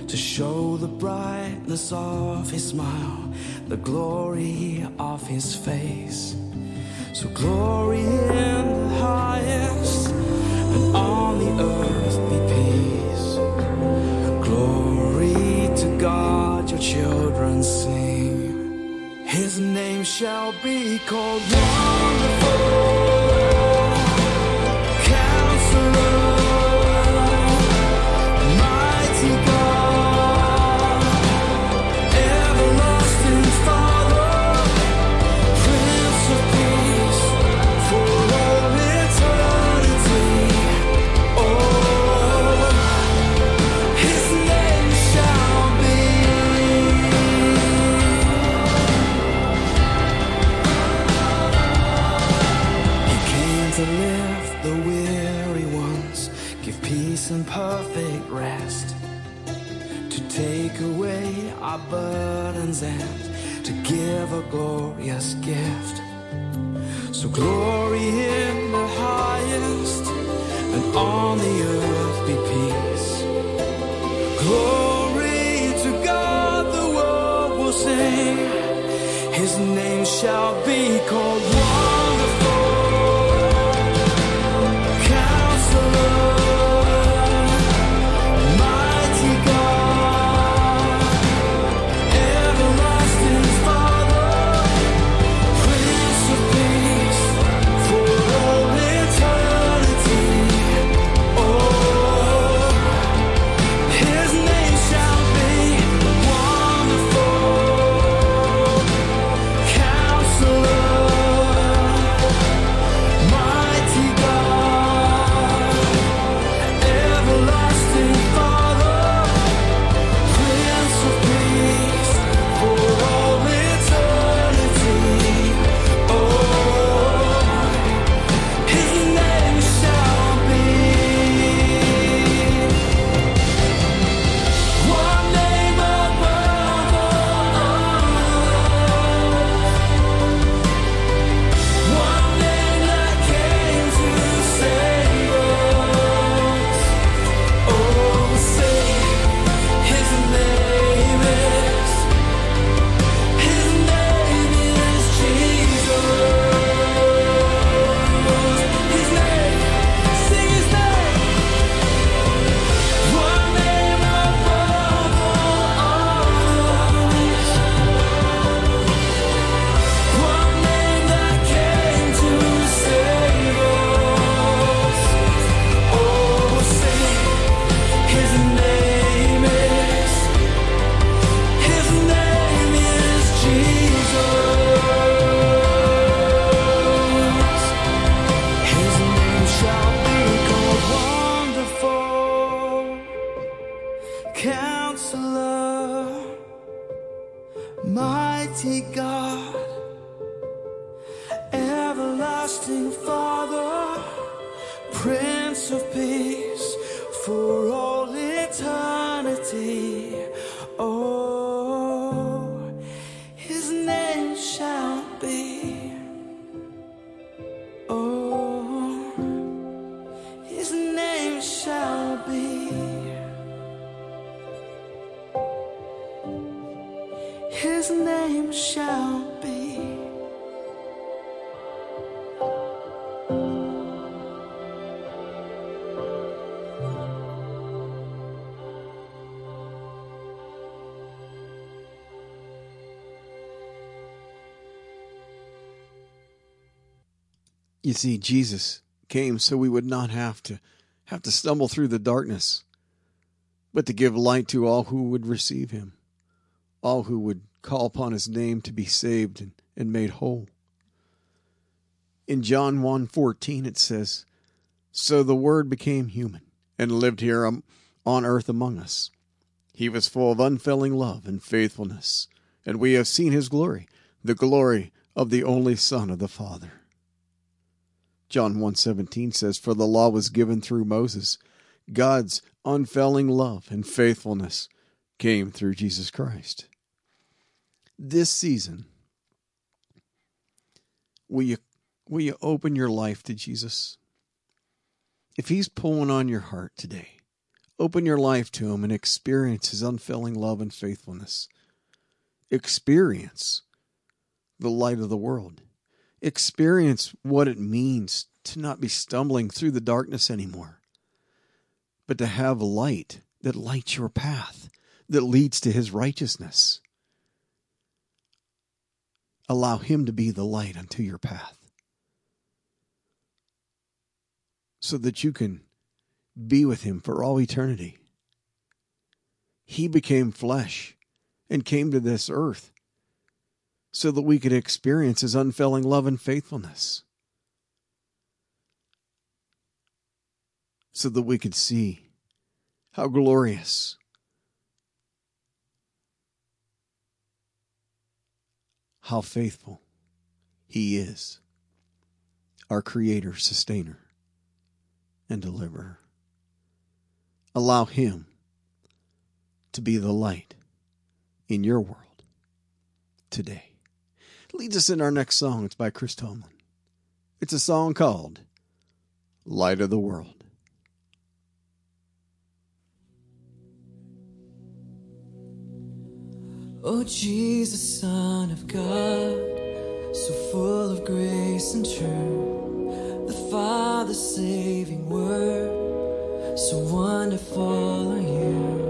to show the brightness of his smile, the glory of his face. So glory in the highest, and on the earth be peace. Glory to God, your children sing. His name shall be called Wonderful, and perfect rest, to take away our burdens and to give a glorious gift. So glory in the highest, and on the earth be peace. Glory to God, the world will sing. His name shall be called Wonderful, Counselor, Counselor, mighty God, everlasting Father, Prince of Peace, for all eternity. Oh, his name shall be. Oh, his name shall be. His name shall be. You see, Jesus came so we would not have to stumble through the darkness, but to give light to all who would receive him, all who would call upon his name to be saved and made whole. In John 1:14 it says, "So the Word became human and lived here on earth among us. He was full of unfailing love and faithfulness, and we have seen his glory, the glory of the only Son of the Father." John 1:17 says, "For the law was given through Moses. God's unfailing love and faithfulness came through Jesus Christ." This season, will you open your life to Jesus? If he's pulling on your heart today, Open your life to Him and experience His unfailing love and faithfulness. Experience the light of the world. Experience what it means to not be stumbling through the darkness anymore, but to have a light that lights your path, that leads to His righteousness. Allow Him to be the light unto your path, so that you can be with Him for all eternity. He became flesh and came to this earth so that we could experience His unfailing love and faithfulness, so that we could see how glorious, how faithful He is, our Creator, Sustainer, and Deliverer. Allow Him to be the light in your world today. Leads us in our next song. It's by Chris Tomlin. It's a song called Light of the World. Oh, Jesus, Son of God, so full of grace and truth, the Father saving word, so wonderful are you.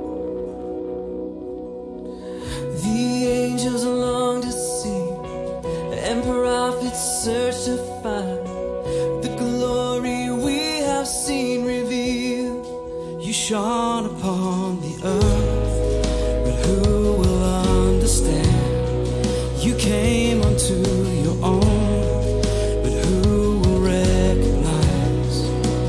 The angels long to see, and prophets search to find the glory we have seen revealed. You shone upon the earth, but who will understand? You came unto your own, but who will recognize?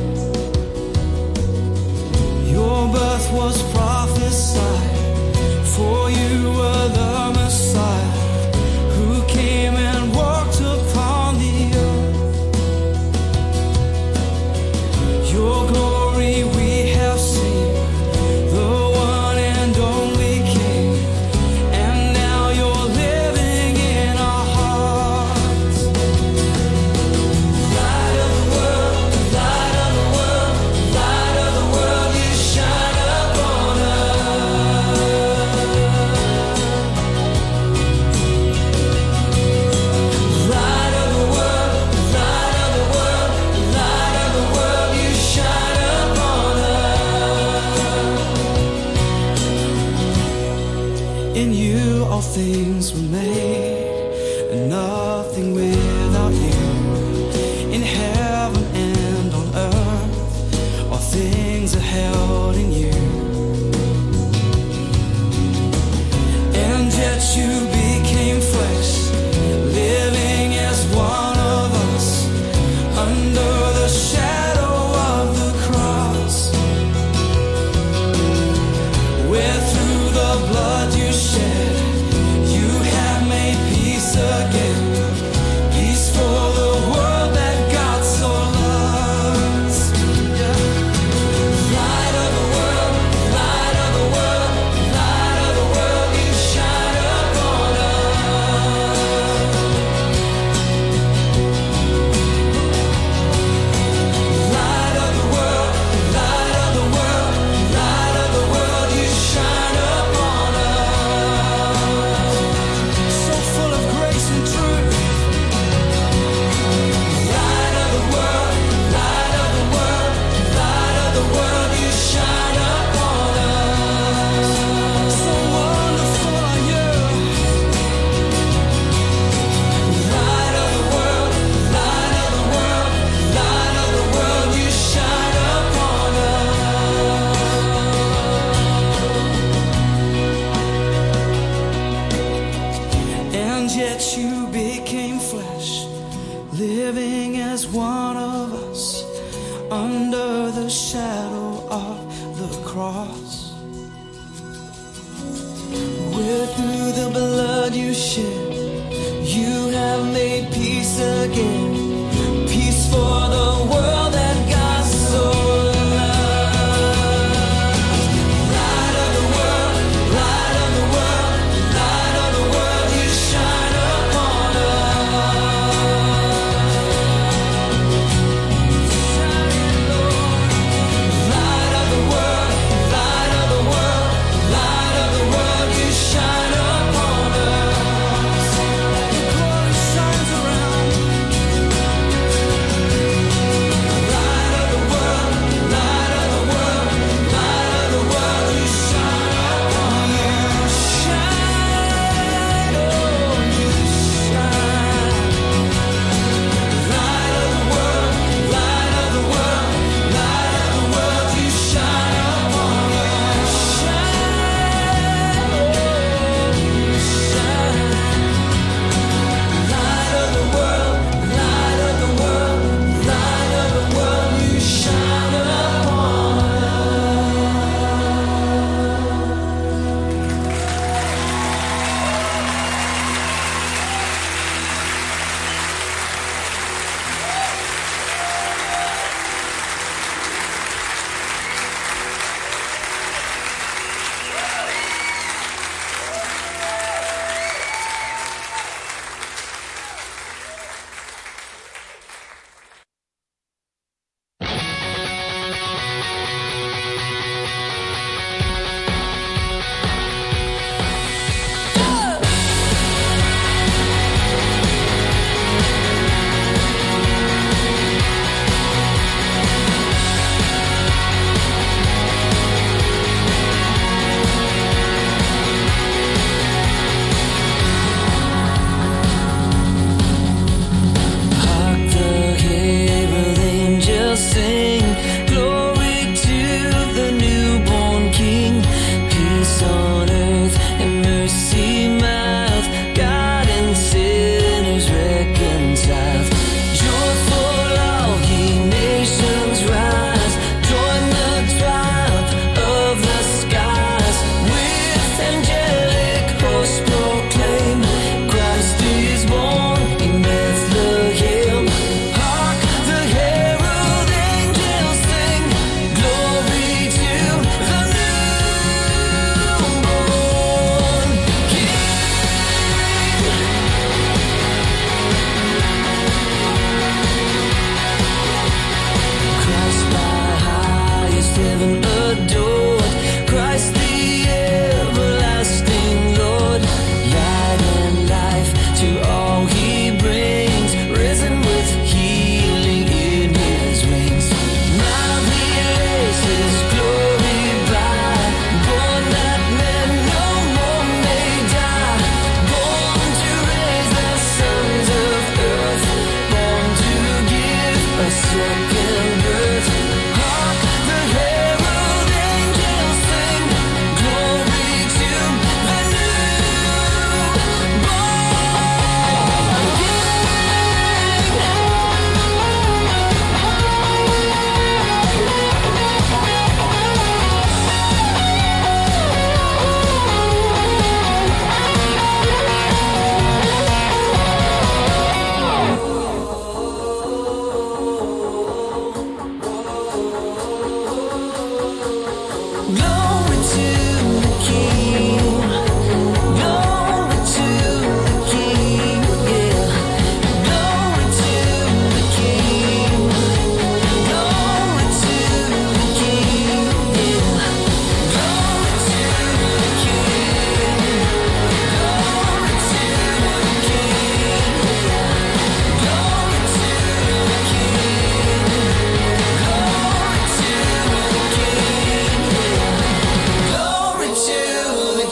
Your birth was prophesied, for you were the Messiah, who came and walked upon the earth. Your glory we have seen, the one and only King, and now you're living in our hearts. Light of the world, light of the world, light of the world, you shine upon us. Light of the world, light of the world, light of the world, you shine upon us. In you all things were made, and nothing without you. In heaven and on earth, all things are held in you. And yet you became flesh, living as one of us, under the shadow of the cross, where through the blood you shed, you have made peace again. Peace for the world that God so loves. Light of the world, light of the world, light of the world, you shine upon us. Light of the world, light of the world, light of the world, you shine upon us. So full of grace and truth. Light of the world, light of the world, light of the world, you shine upon us. So wonderful are you. Light of the world, light of the world, light of the world, you shine upon us. And yet you became flesh, living as one of us, under the shadow of the cross, where through the blood you shed, you have made peace again. Peace for the world that God so loved. Light of the world, light of the world, light of the world, you shine upon us. Shining, Lord. Light of the world,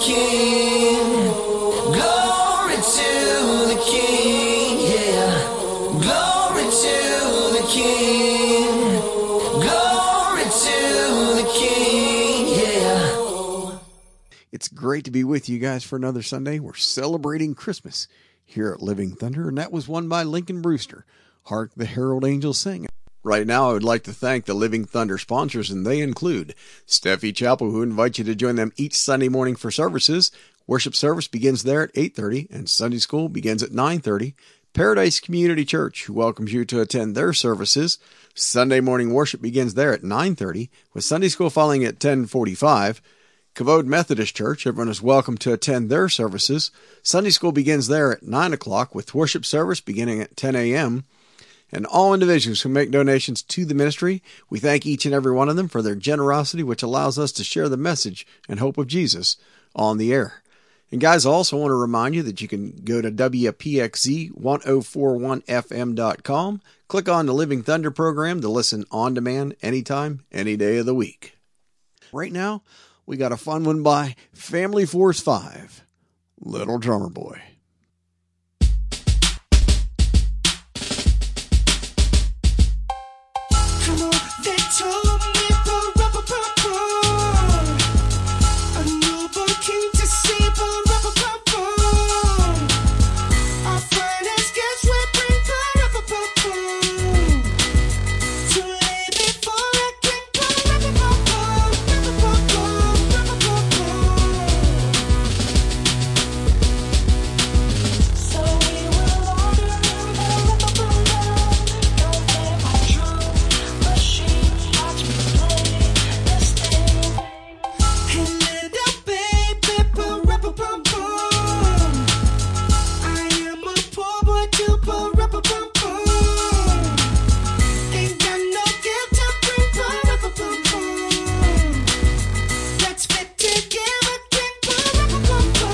King. Glory to the King, yeah. Glory to the King. Glory to the King, yeah. It's great to be with you guys for another Sunday. We're celebrating Christmas here at Living Thunder, and that was one by Lincoln Brewster. Hark the Herald Angels Sing. Right now, I would like to thank the Living Thunder sponsors, and they include Steffi Chapel, who invite you to join them each Sunday morning for services. Worship service begins there at 8:30, and Sunday school begins at 9:30. Paradise Community Church, who welcomes you to attend their services. Sunday morning worship begins there at 9:30, with Sunday school following at 10:45. Kavod Methodist Church, everyone is welcome to attend their services. Sunday school begins there at 9 o'clock, with worship service beginning at 10 a.m. And all individuals who make donations to the ministry, we thank each and every one of them for their generosity, which allows us to share the message and hope of Jesus on the air. And guys, I also want to remind you that you can go to WPXZ1041FM.com, click on the Living Thunder program to listen on demand anytime, any day of the week. Right now, we got a fun one by Family Force 5, Little Drummer Boy. Come on, they told me, pa-ra-pa-pa-pa. A newborn king to see, pa-ra-pa-pa-pa. Our finest guests will bring, pa-ra-pa-pa-pa. To lay before a king, pa-ra-pa-pa-pa. So we will order don't play my drum machine, watch me play this thing. Hey, little baby, pa-ra-pa-pa-pa. I am a poor boy too, pa-ra-pa-pa-pa. Ain't got no gift to bring, pa-ra-pa-pa-pa. Let's fit together, king, pa-ra-pa-pa-pa.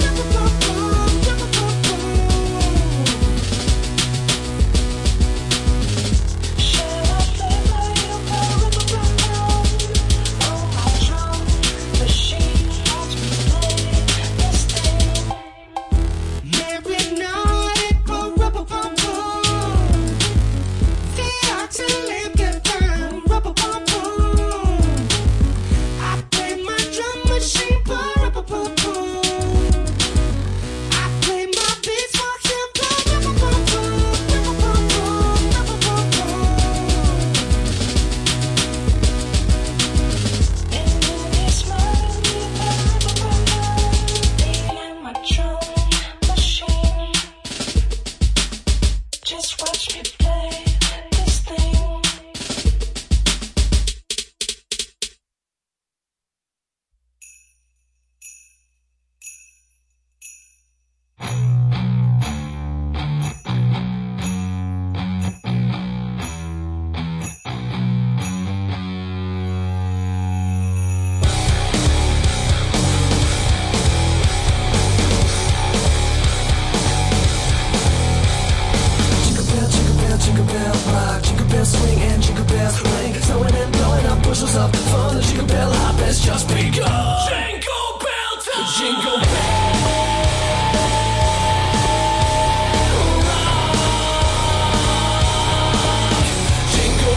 Shall I play for you, pa-ra-pa-pa-pa? Oh, my drum machine, watch me play this thing. Every night, pa-ra-pa-pa-pa. The odds to live get down, pa-ra-pa-pa-pa. I play my drum machine, pa-ra-pa-pa-pa. I play my beats for him, pa-ra-pa-pa-pa. And when you smile, you pa-ra-pa-pa-pa. Beating my drum machine. Just watch me play this thing. Jingle bell rock, jingle bell swing, and jingle bells ring. Snowing and blowing up bushels of fun. The jingle bell hop has just begun. Jingle bell time. Jingle bell. Jingle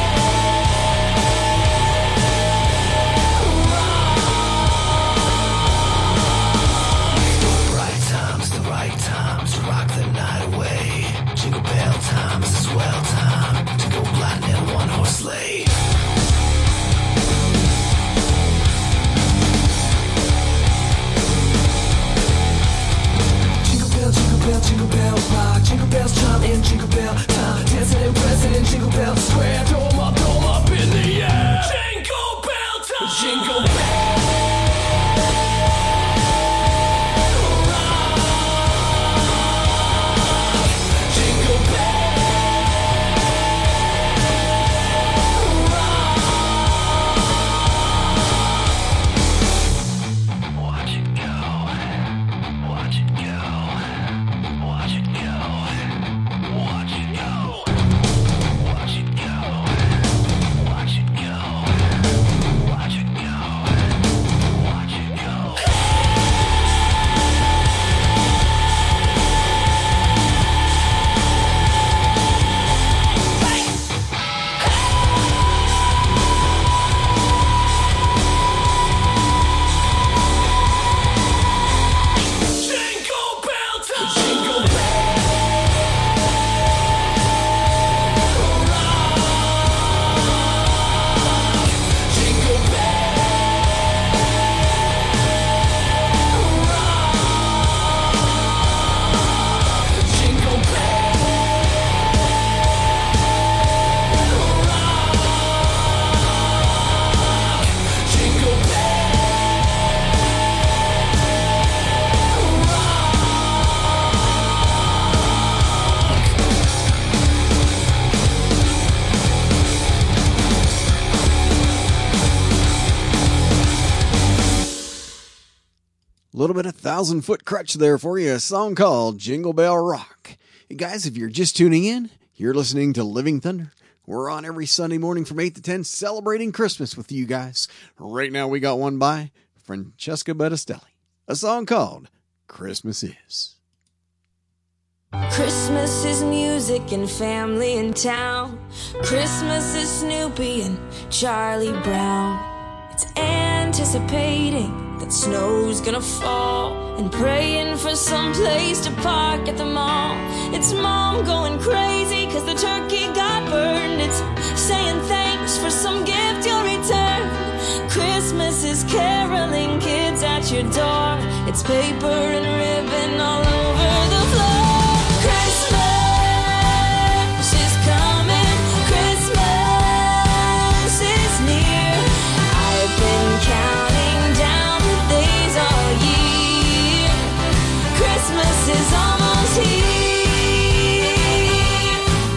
the right time to rock the night away. Jingle bell time is a swell time to go gliding in a one-horse sleigh. Jingle bell rock, jingle bells chime in jingle bell time. Dancing and prancing in Jingle Bell Square. Dome up in the air. Jingle bell time. Jingle bell. Watch it go, watch it go, watch it go. A little bit of 1,000-Foot Crutch there for you, a song called Jingle Bell Rock. Hey guys, if you're just tuning in, you're listening to Living Thunder. We're on every Sunday morning from 8 to 10 celebrating Christmas with you guys. Right now we got one by Francesca Battistelli, a song called Christmas Is. Christmas is music and family in town. Christmas is Snoopy and Charlie Brown. It's anticipating that snow's gonna fall and praying for some place to park at the mall. It's mom going crazy 'cause the turkey got burned. It's saying thanks for some gift you'll return. Christmas is caroling kids at your door. It's paper and ribbon all over the floor. Christmas is coming, Christmas is near. I've been counting down the days all year. Christmas is almost here.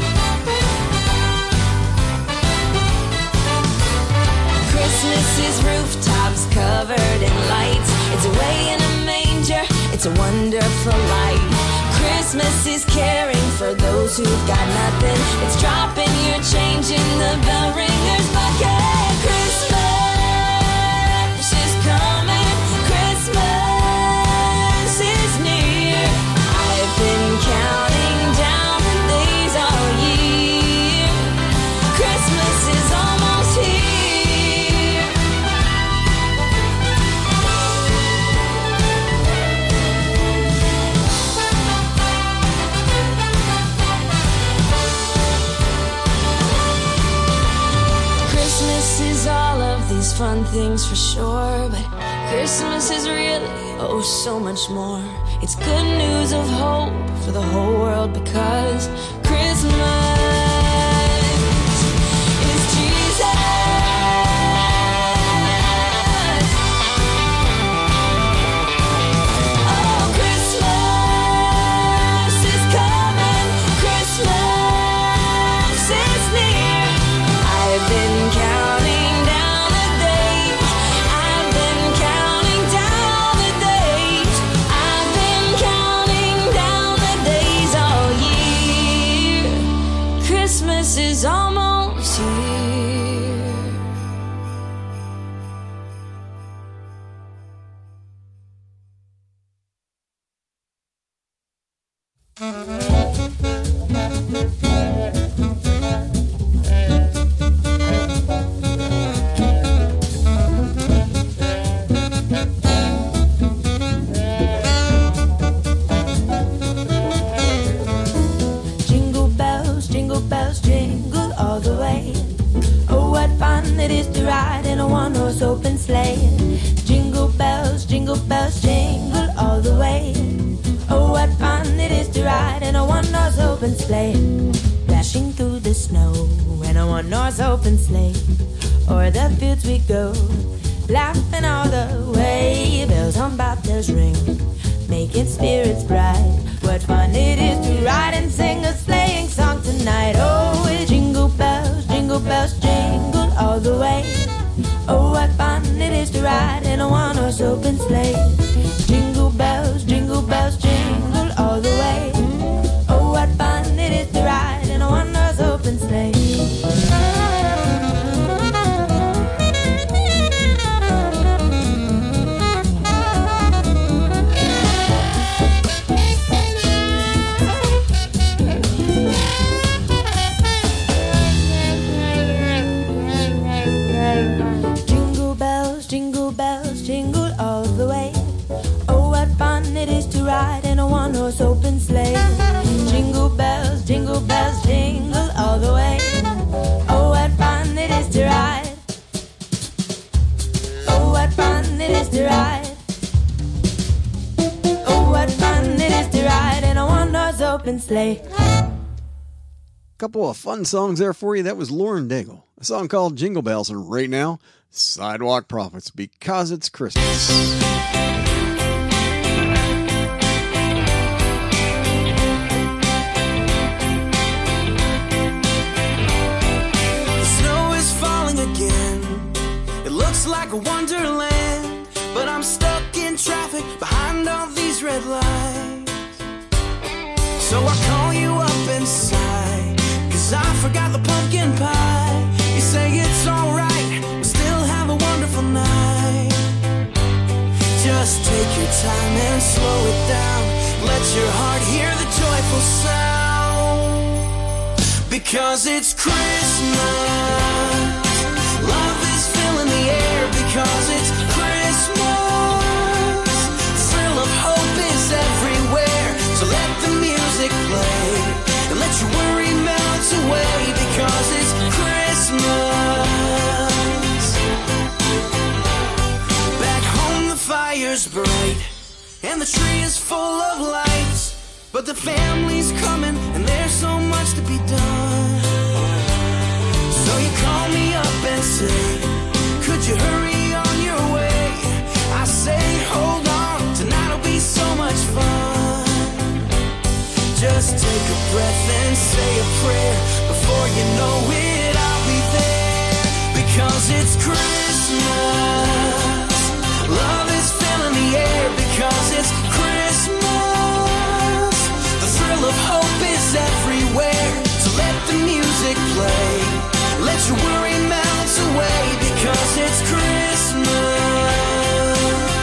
Christmas is rooftops covered in lights. It's away in a manger, it's a wonderful light. Christmas is caring for those who've got nothing. It's dropping your change in the bell ringer's bucket. Christmas is coming, Christmas is near. I've been counting down the days all year. Christmas is almost here. Christmas is all of these fun things for sure, but Christmas is really, oh, so much more. It's good news of hope for the whole world because Christmas is Jesus. Oh, Christmas is coming, Christmas is near. I've been counting down the days. I've been counting down the days. I've been counting down the days all year. Christmas is almost here. Jingle bells, jingle all the way. Oh, what fun it is to ride in a one-horse open sleigh. Jingle bells, jingle all the way. Oh, what fun it is to ride in a one-horse open sleigh. Dashing through the snow in a one-horse open sleigh. O'er the fields we go, laughing all the way. Bells on bobtails ring, making spirits bright. What fun it is to ride and sing a sleighing song tonight. Oh, jingle bells, jingle all the way. Oh, what fun it is to ride in a one-horse open sleigh. Jingle bells, jingle all the way. Oh, what fun it is to ride in a one-horse open sleigh. Jingle all the way. Oh, what fun it is to ride in a one-horse open sleigh. Jingle bells, jingle all the way. Oh, what fun it is to ride. Oh, what fun it is to ride. Oh, what fun it is to ride in a one-horse open sleigh. Couple of fun songs there for you. That was Lauren Daigle, a song called Jingle Bells, and right now, Sidewalk Prophets, Because It's Christmas. The snow is falling again. It looks like a wonderland, but I'm stuck in traffic behind So I call you up inside, 'cause I forgot the pumpkin pie. You say it's alright, we'll still have a wonderful night. Just take your time and slow it down. Let your heart hear the joyful sound. Because it's Christmas. Love is filling the air because it's Christmas. Thrill of hope is everywhere. So let the music play and let your worry melt away because it's Christmas. Back home the fire's bright and the tree is full of lights, but the family's coming and there's so much to be done. So you call me up and say, could you hurry on your way? I say, hold on, tonight'll be so much fun. Just take a breath and say a prayer. Before you know it, I'll be there. Because it's Christmas. Love is filling the air because it's Christmas. The thrill of hope is everywhere. So let the music play. Let your worry melt away because it's Christmas.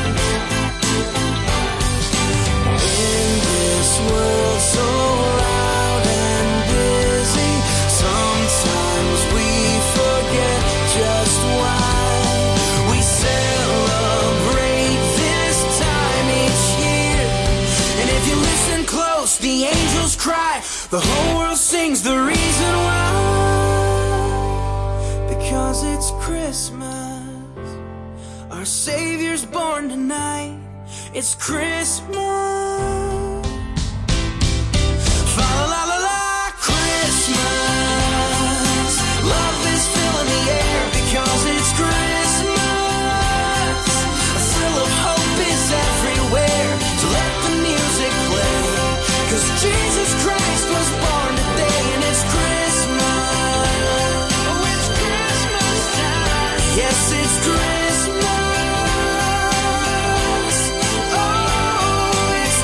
In this world so loud and busy, sometimes we forget just why we celebrate this time each year. And if you listen close, the angels cry, the whole world sings the reason why. Because it's Christmas, our Savior's born tonight. It's Christmas. Fa la la la la, Christmas. Love is filling the air because it's Christmas. A thrill of hope is everywhere. So let the music play, 'cause Jesus Christ was born today and it's Christmas. Oh, it's Christmas time. Yes, it's Christmas. Oh, it's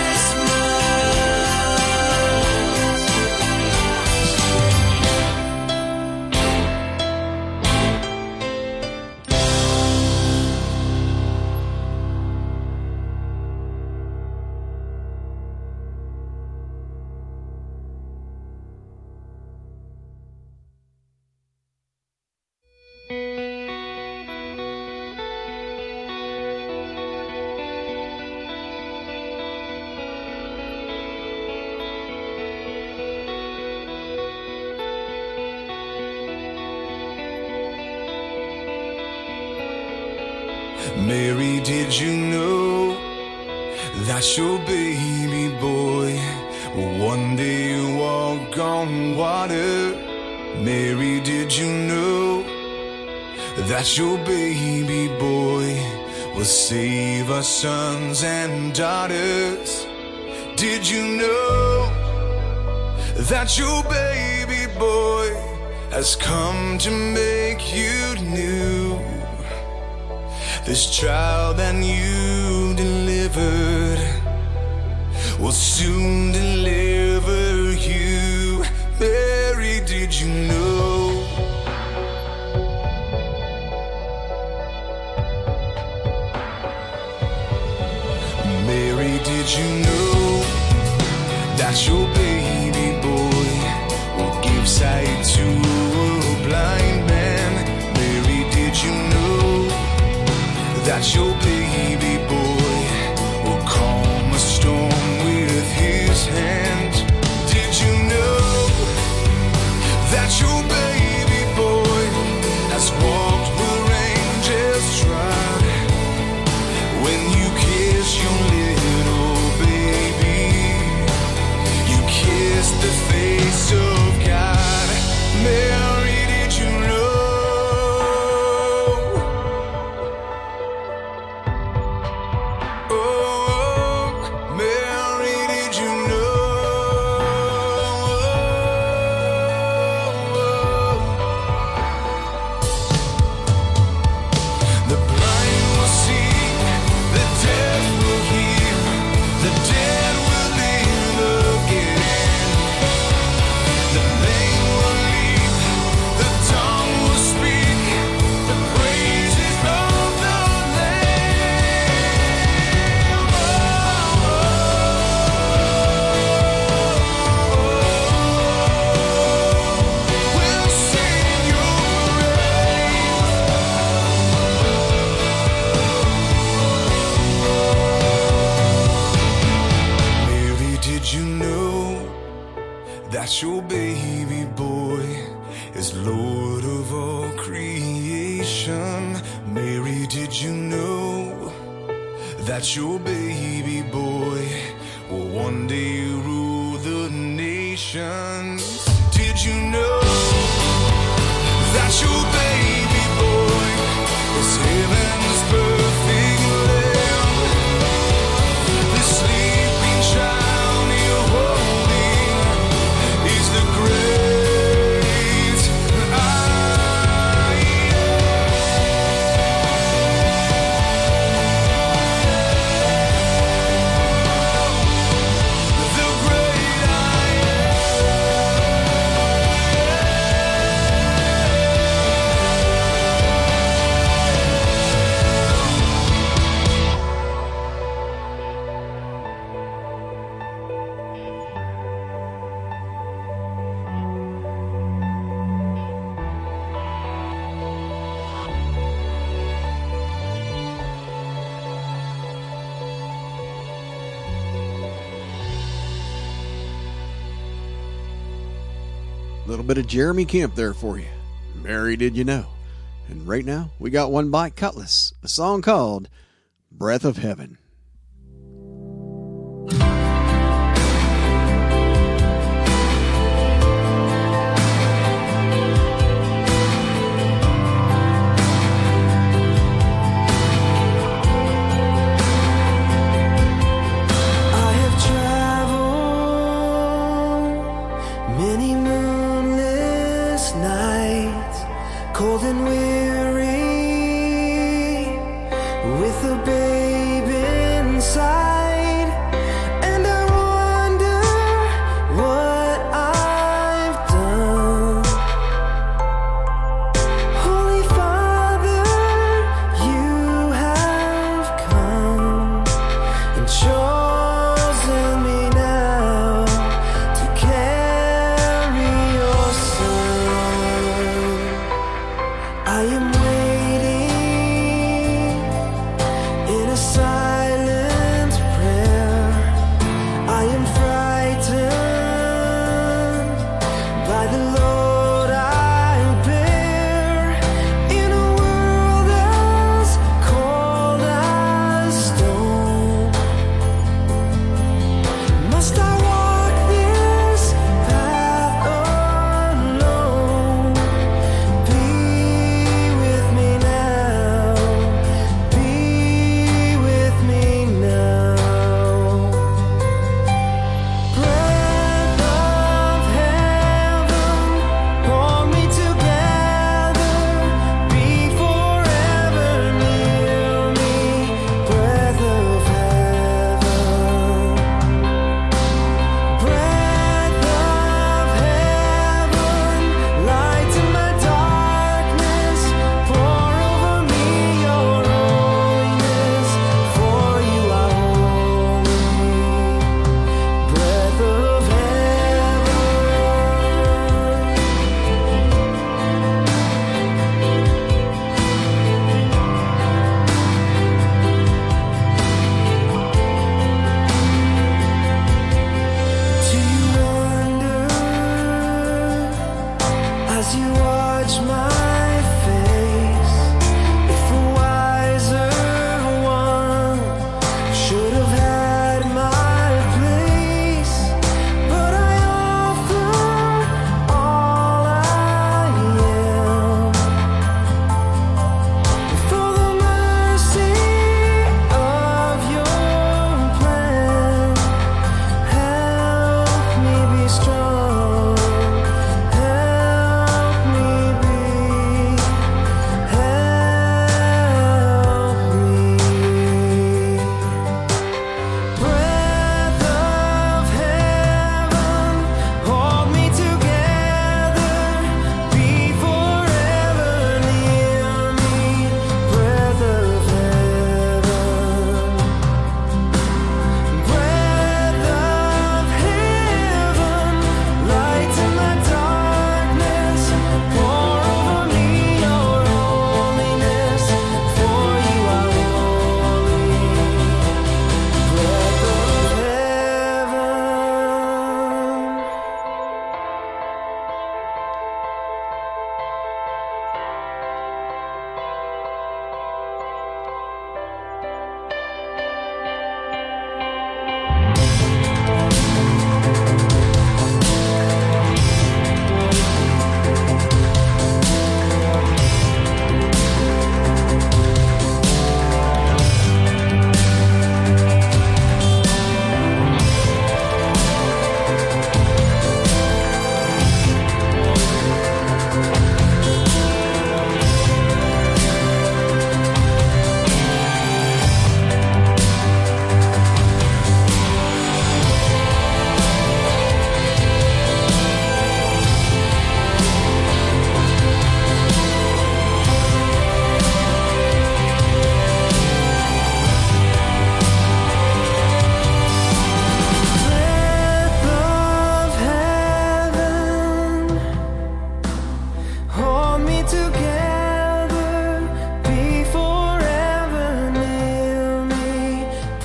Mary, did you know that your baby boy will one day walk on water? Mary, did you know that your baby boy will save our sons and daughters? Did you know that your baby boy has come to make you new? This child that you delivered will soon deliver you. Mary, did you know? Mary, did you know that your baby boy will give sight to a blind man? Mary, did you know that your baby boy will calm a storm with his hand? Did you know that your baby boy has walked where angels trod? When you kiss your little baby, you kiss the face of God. Mary, did you know? that your baby boy is Lord of all creation. Mary, did you know that your baby boy will one day rule the nations? Did you know that your baby boy is heaven's perfect lamb? The sleeping child you're holding is the great I am. The great I A little bit of Jeremy Camp there for you. Mary, did you know? And right now, we got one by Cutlass, a song called Breath of Heaven. I have traveled many moonless nights, cold and weary, with a baby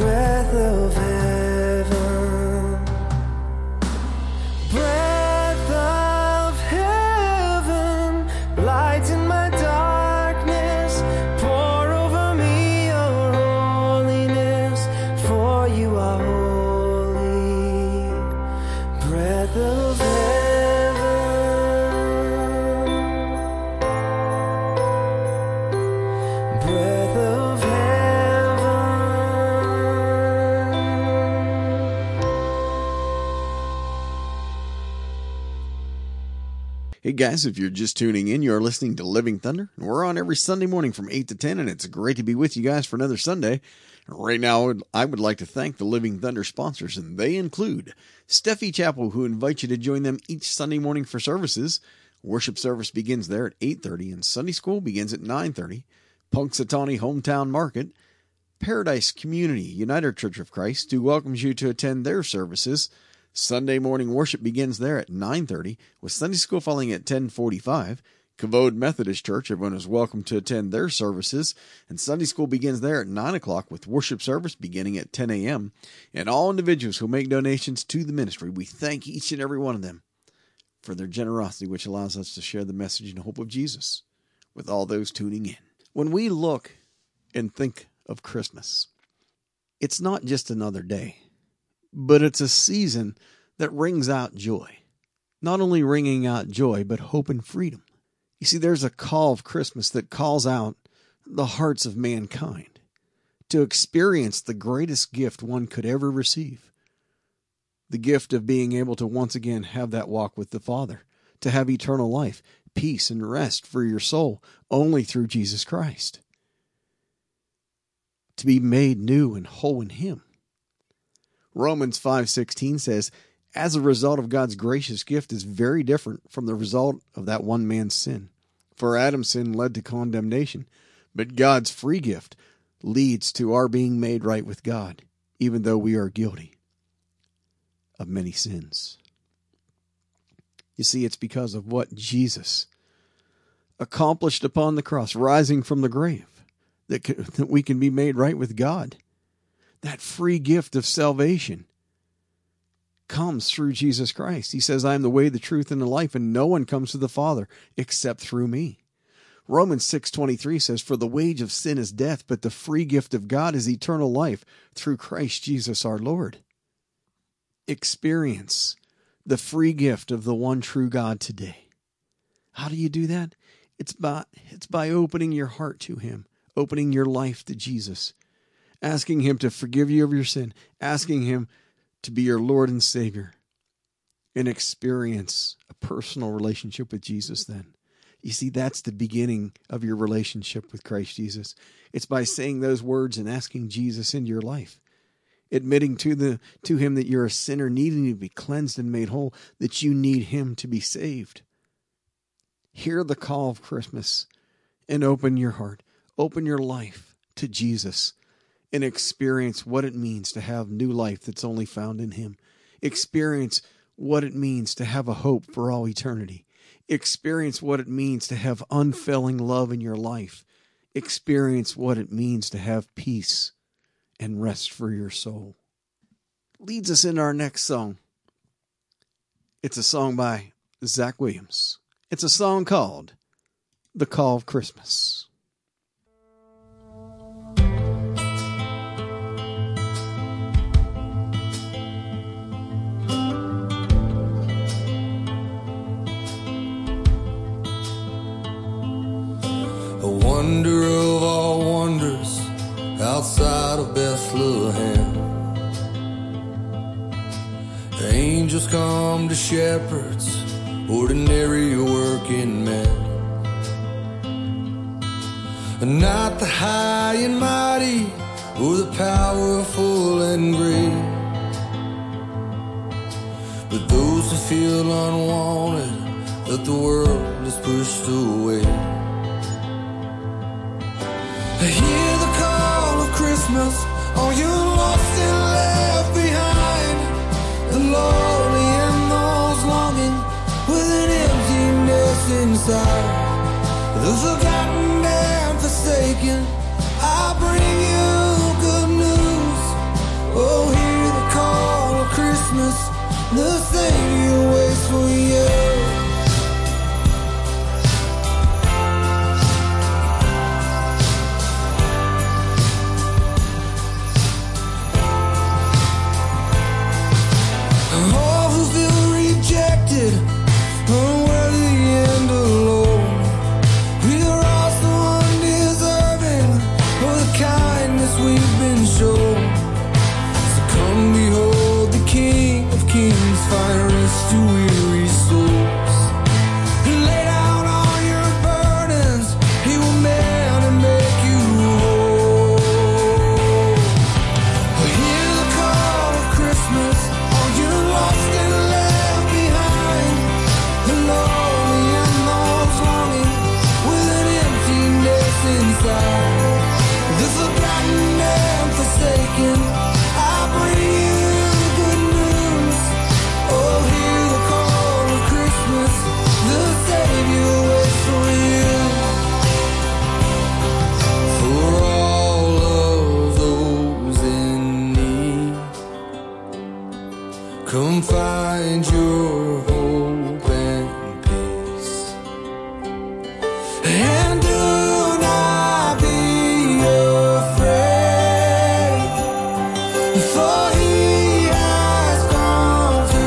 breath of heaven, breath of heaven, light in my darkness, pour over me your holiness, for you are holy, breath of heaven, breath of heaven. Hey guys, if you're just tuning in, you're listening to Living Thunder, and we're on every Sunday morning from 8 to 10, and it's great to be with you guys for another Sunday. Right now, I would like to thank the Living Thunder sponsors, and they include Steffi Chapel, who invite you to join them each Sunday morning for services. Worship service begins there at 8:30, and Sunday school begins at 9:30. Punxsutawney Hometown Market, Paradise Community United Church of Christ, who welcomes you to attend their services. Sunday morning worship begins there at 9:30, with Sunday school following at 10:45. Kavod Methodist Church, everyone is welcome to attend their services, and Sunday school begins there at 9 o'clock, with worship service beginning at 10 a.m. And all individuals who make donations to the ministry, we thank each and every one of them for their generosity, which allows us to share the message and hope of Jesus with all those tuning in. When we look and think of Christmas, it's not just another day, but it's a season that rings out joy. Not only ringing out joy, but hope and freedom. You see, there's a call of Christmas that calls out the hearts of mankind to experience the greatest gift one could ever receive. The gift of being able to once again have that walk with the Father, to have eternal life, peace, and rest for your soul only through Jesus Christ. To be made new and whole in Him. Romans 5:16 says, as a result of God's gracious gift is very different from the result of that one man's sin. For Adam's sin led to condemnation, but God's free gift leads to our being made right with God, even though we are guilty of many sins. You see, it's because of what Jesus accomplished upon the cross, rising from the grave, that we can be made right with God. That free gift of salvation comes through Jesus Christ. He says, I am the way, the truth, and the life, and no one comes to the Father except through me. Romans 6:23 says, for the wage of sin is death, but the free gift of God is eternal life through Christ Jesus our Lord. Experience the free gift of the one true God today. How do you do that? It's by opening your heart to Him, opening your life to Jesus, asking Him to forgive you of your sin, asking Him to be your Lord and Savior, and experience a personal relationship with Jesus then. You see, that's the beginning of your relationship with Christ Jesus. It's by saying those words and asking Jesus into your life, admitting to Him that you're a sinner, needing to be cleansed and made whole, that you need Him to be saved. Hear the call of Christmas and open your heart, open your life to Jesus, and experience what it means to have new life that's only found in Him. Experience what it means to have a hope for all eternity. Experience what it means to have unfailing love in your life. Experience what it means to have peace and rest for your soul. Leads us into our next song. It's a song by Zach Williams. It's a song called The Call of Christmas. Wonder of all wonders, outside of Bethlehem, angels come to shepherds, ordinary working men. Not the high and mighty, or the powerful and great, but those who feel unwanted, that the world has pushed away. Hear the call of Christmas, all you lost and left behind, the lonely and those longing with an emptiness inside, the forgotten and forsaken. I bring you good news, come find your hope and peace. And do not be afraid, for he has come to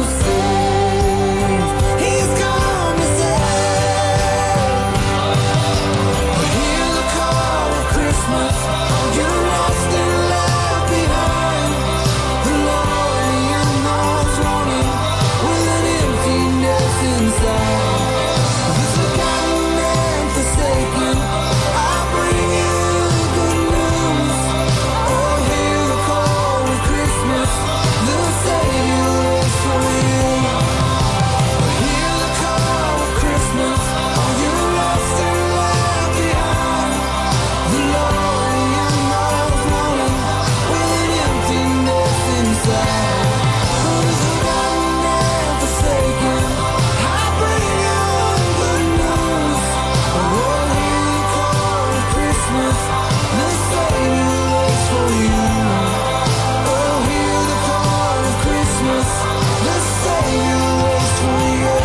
save. He's come to save. Hear the call of Christmas. You're lost and left behind. The lonely and those longing with an emptiness inside. The forgotten and forsaken, I bring you good news. Oh, hear the call of Christmas. The Savior waits for you. Hear the call of Christmas. Oh, you're lost and left behind. The lonely and those longing with an emptiness inside. Oh, the forgotten and forsaken, I bring you good news. Oh, hear the call of Christmas. The Savior waits for you. Oh, hear the call of Christmas. The Savior waits for you.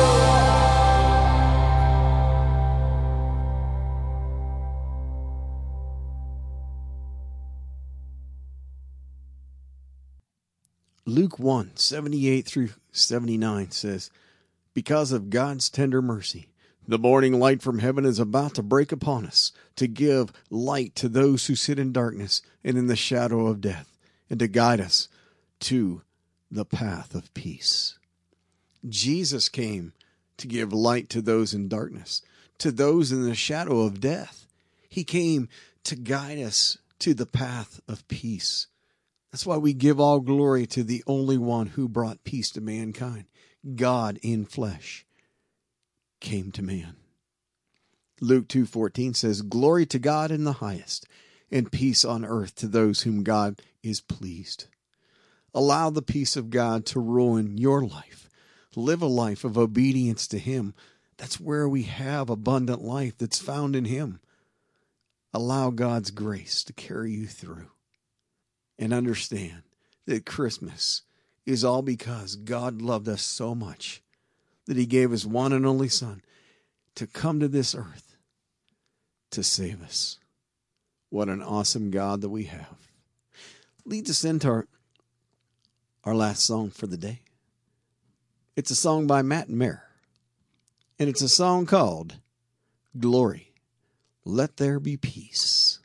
Luke 1:78 through 79 says, because of God's tender mercy, the morning light from heaven is about to break upon us, to give light to those who sit in darkness and in the shadow of death, and to guide us to the path of peace. Jesus came to give light to those in darkness, to those in the shadow of death. He came to guide us to the path of peace. That's why we give all glory to the only one who brought peace to mankind. God in flesh came to man. Luke 2:14 says, glory to God in the highest, and peace on earth to those whom God is pleased. Allow the peace of God to rule in your life. Live a life of obedience to Him. That's where we have abundant life that's found in Him. Allow God's grace to carry you through. And understand that Christmas is all because God loved us so much that He gave His one and only Son to come to this earth to save us. What an awesome God that we have. Leads us into our last song for the day. It's a song by Matt and Mare, and it's a song called Glory, Let There Be Peace.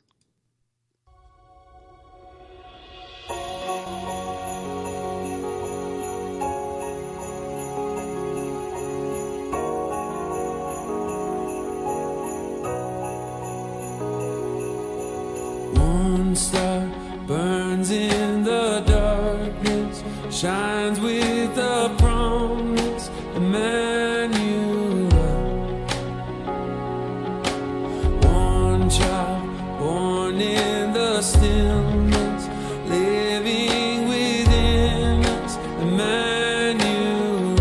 One star burns in the darkness, shines with the promise, Emmanuel. One child born in the stillness, living within us, Emmanuel.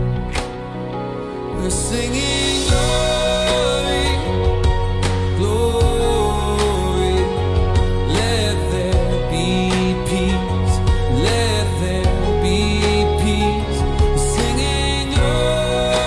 We're singing glory, glory. Let there be peace. Let there be peace. We're singing glory.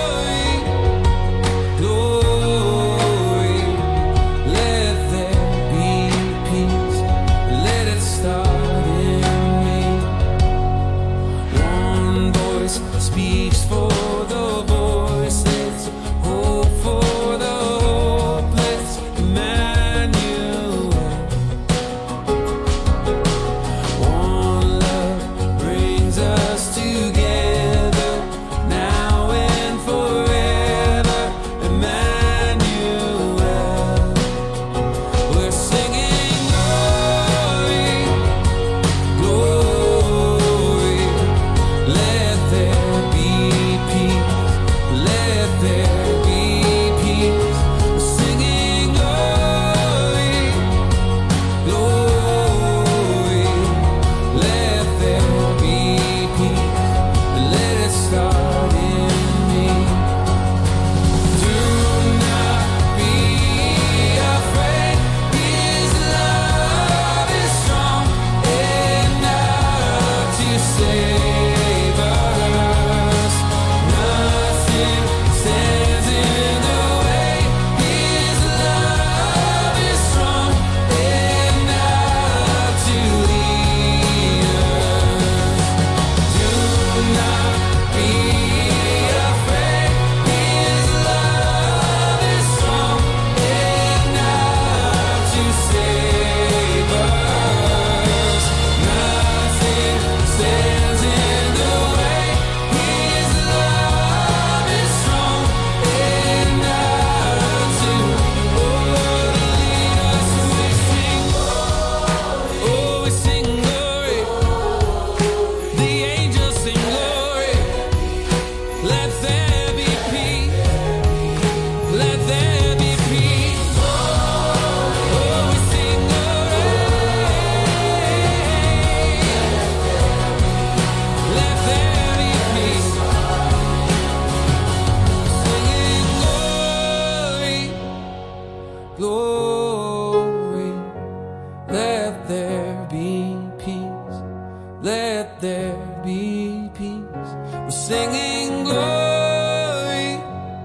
let there be peace. We're singing glory,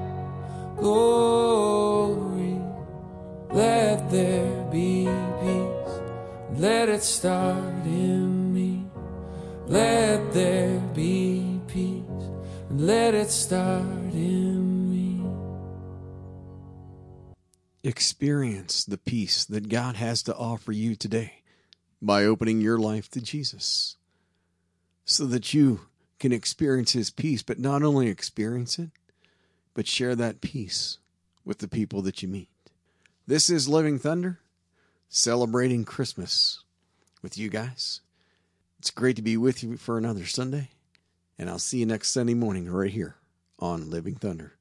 glory, let there be peace. Let it start in me. Let there be peace. Let it start in me. Experience the peace that God has to offer you today by opening your life to Jesus, so that you can experience his peace, but not only experience it, but share that peace with the people that you meet. This is Living Thunder, celebrating Christmas with you guys. It's great to be with you for another Sunday, and I'll see you next Sunday morning right here on Living Thunder.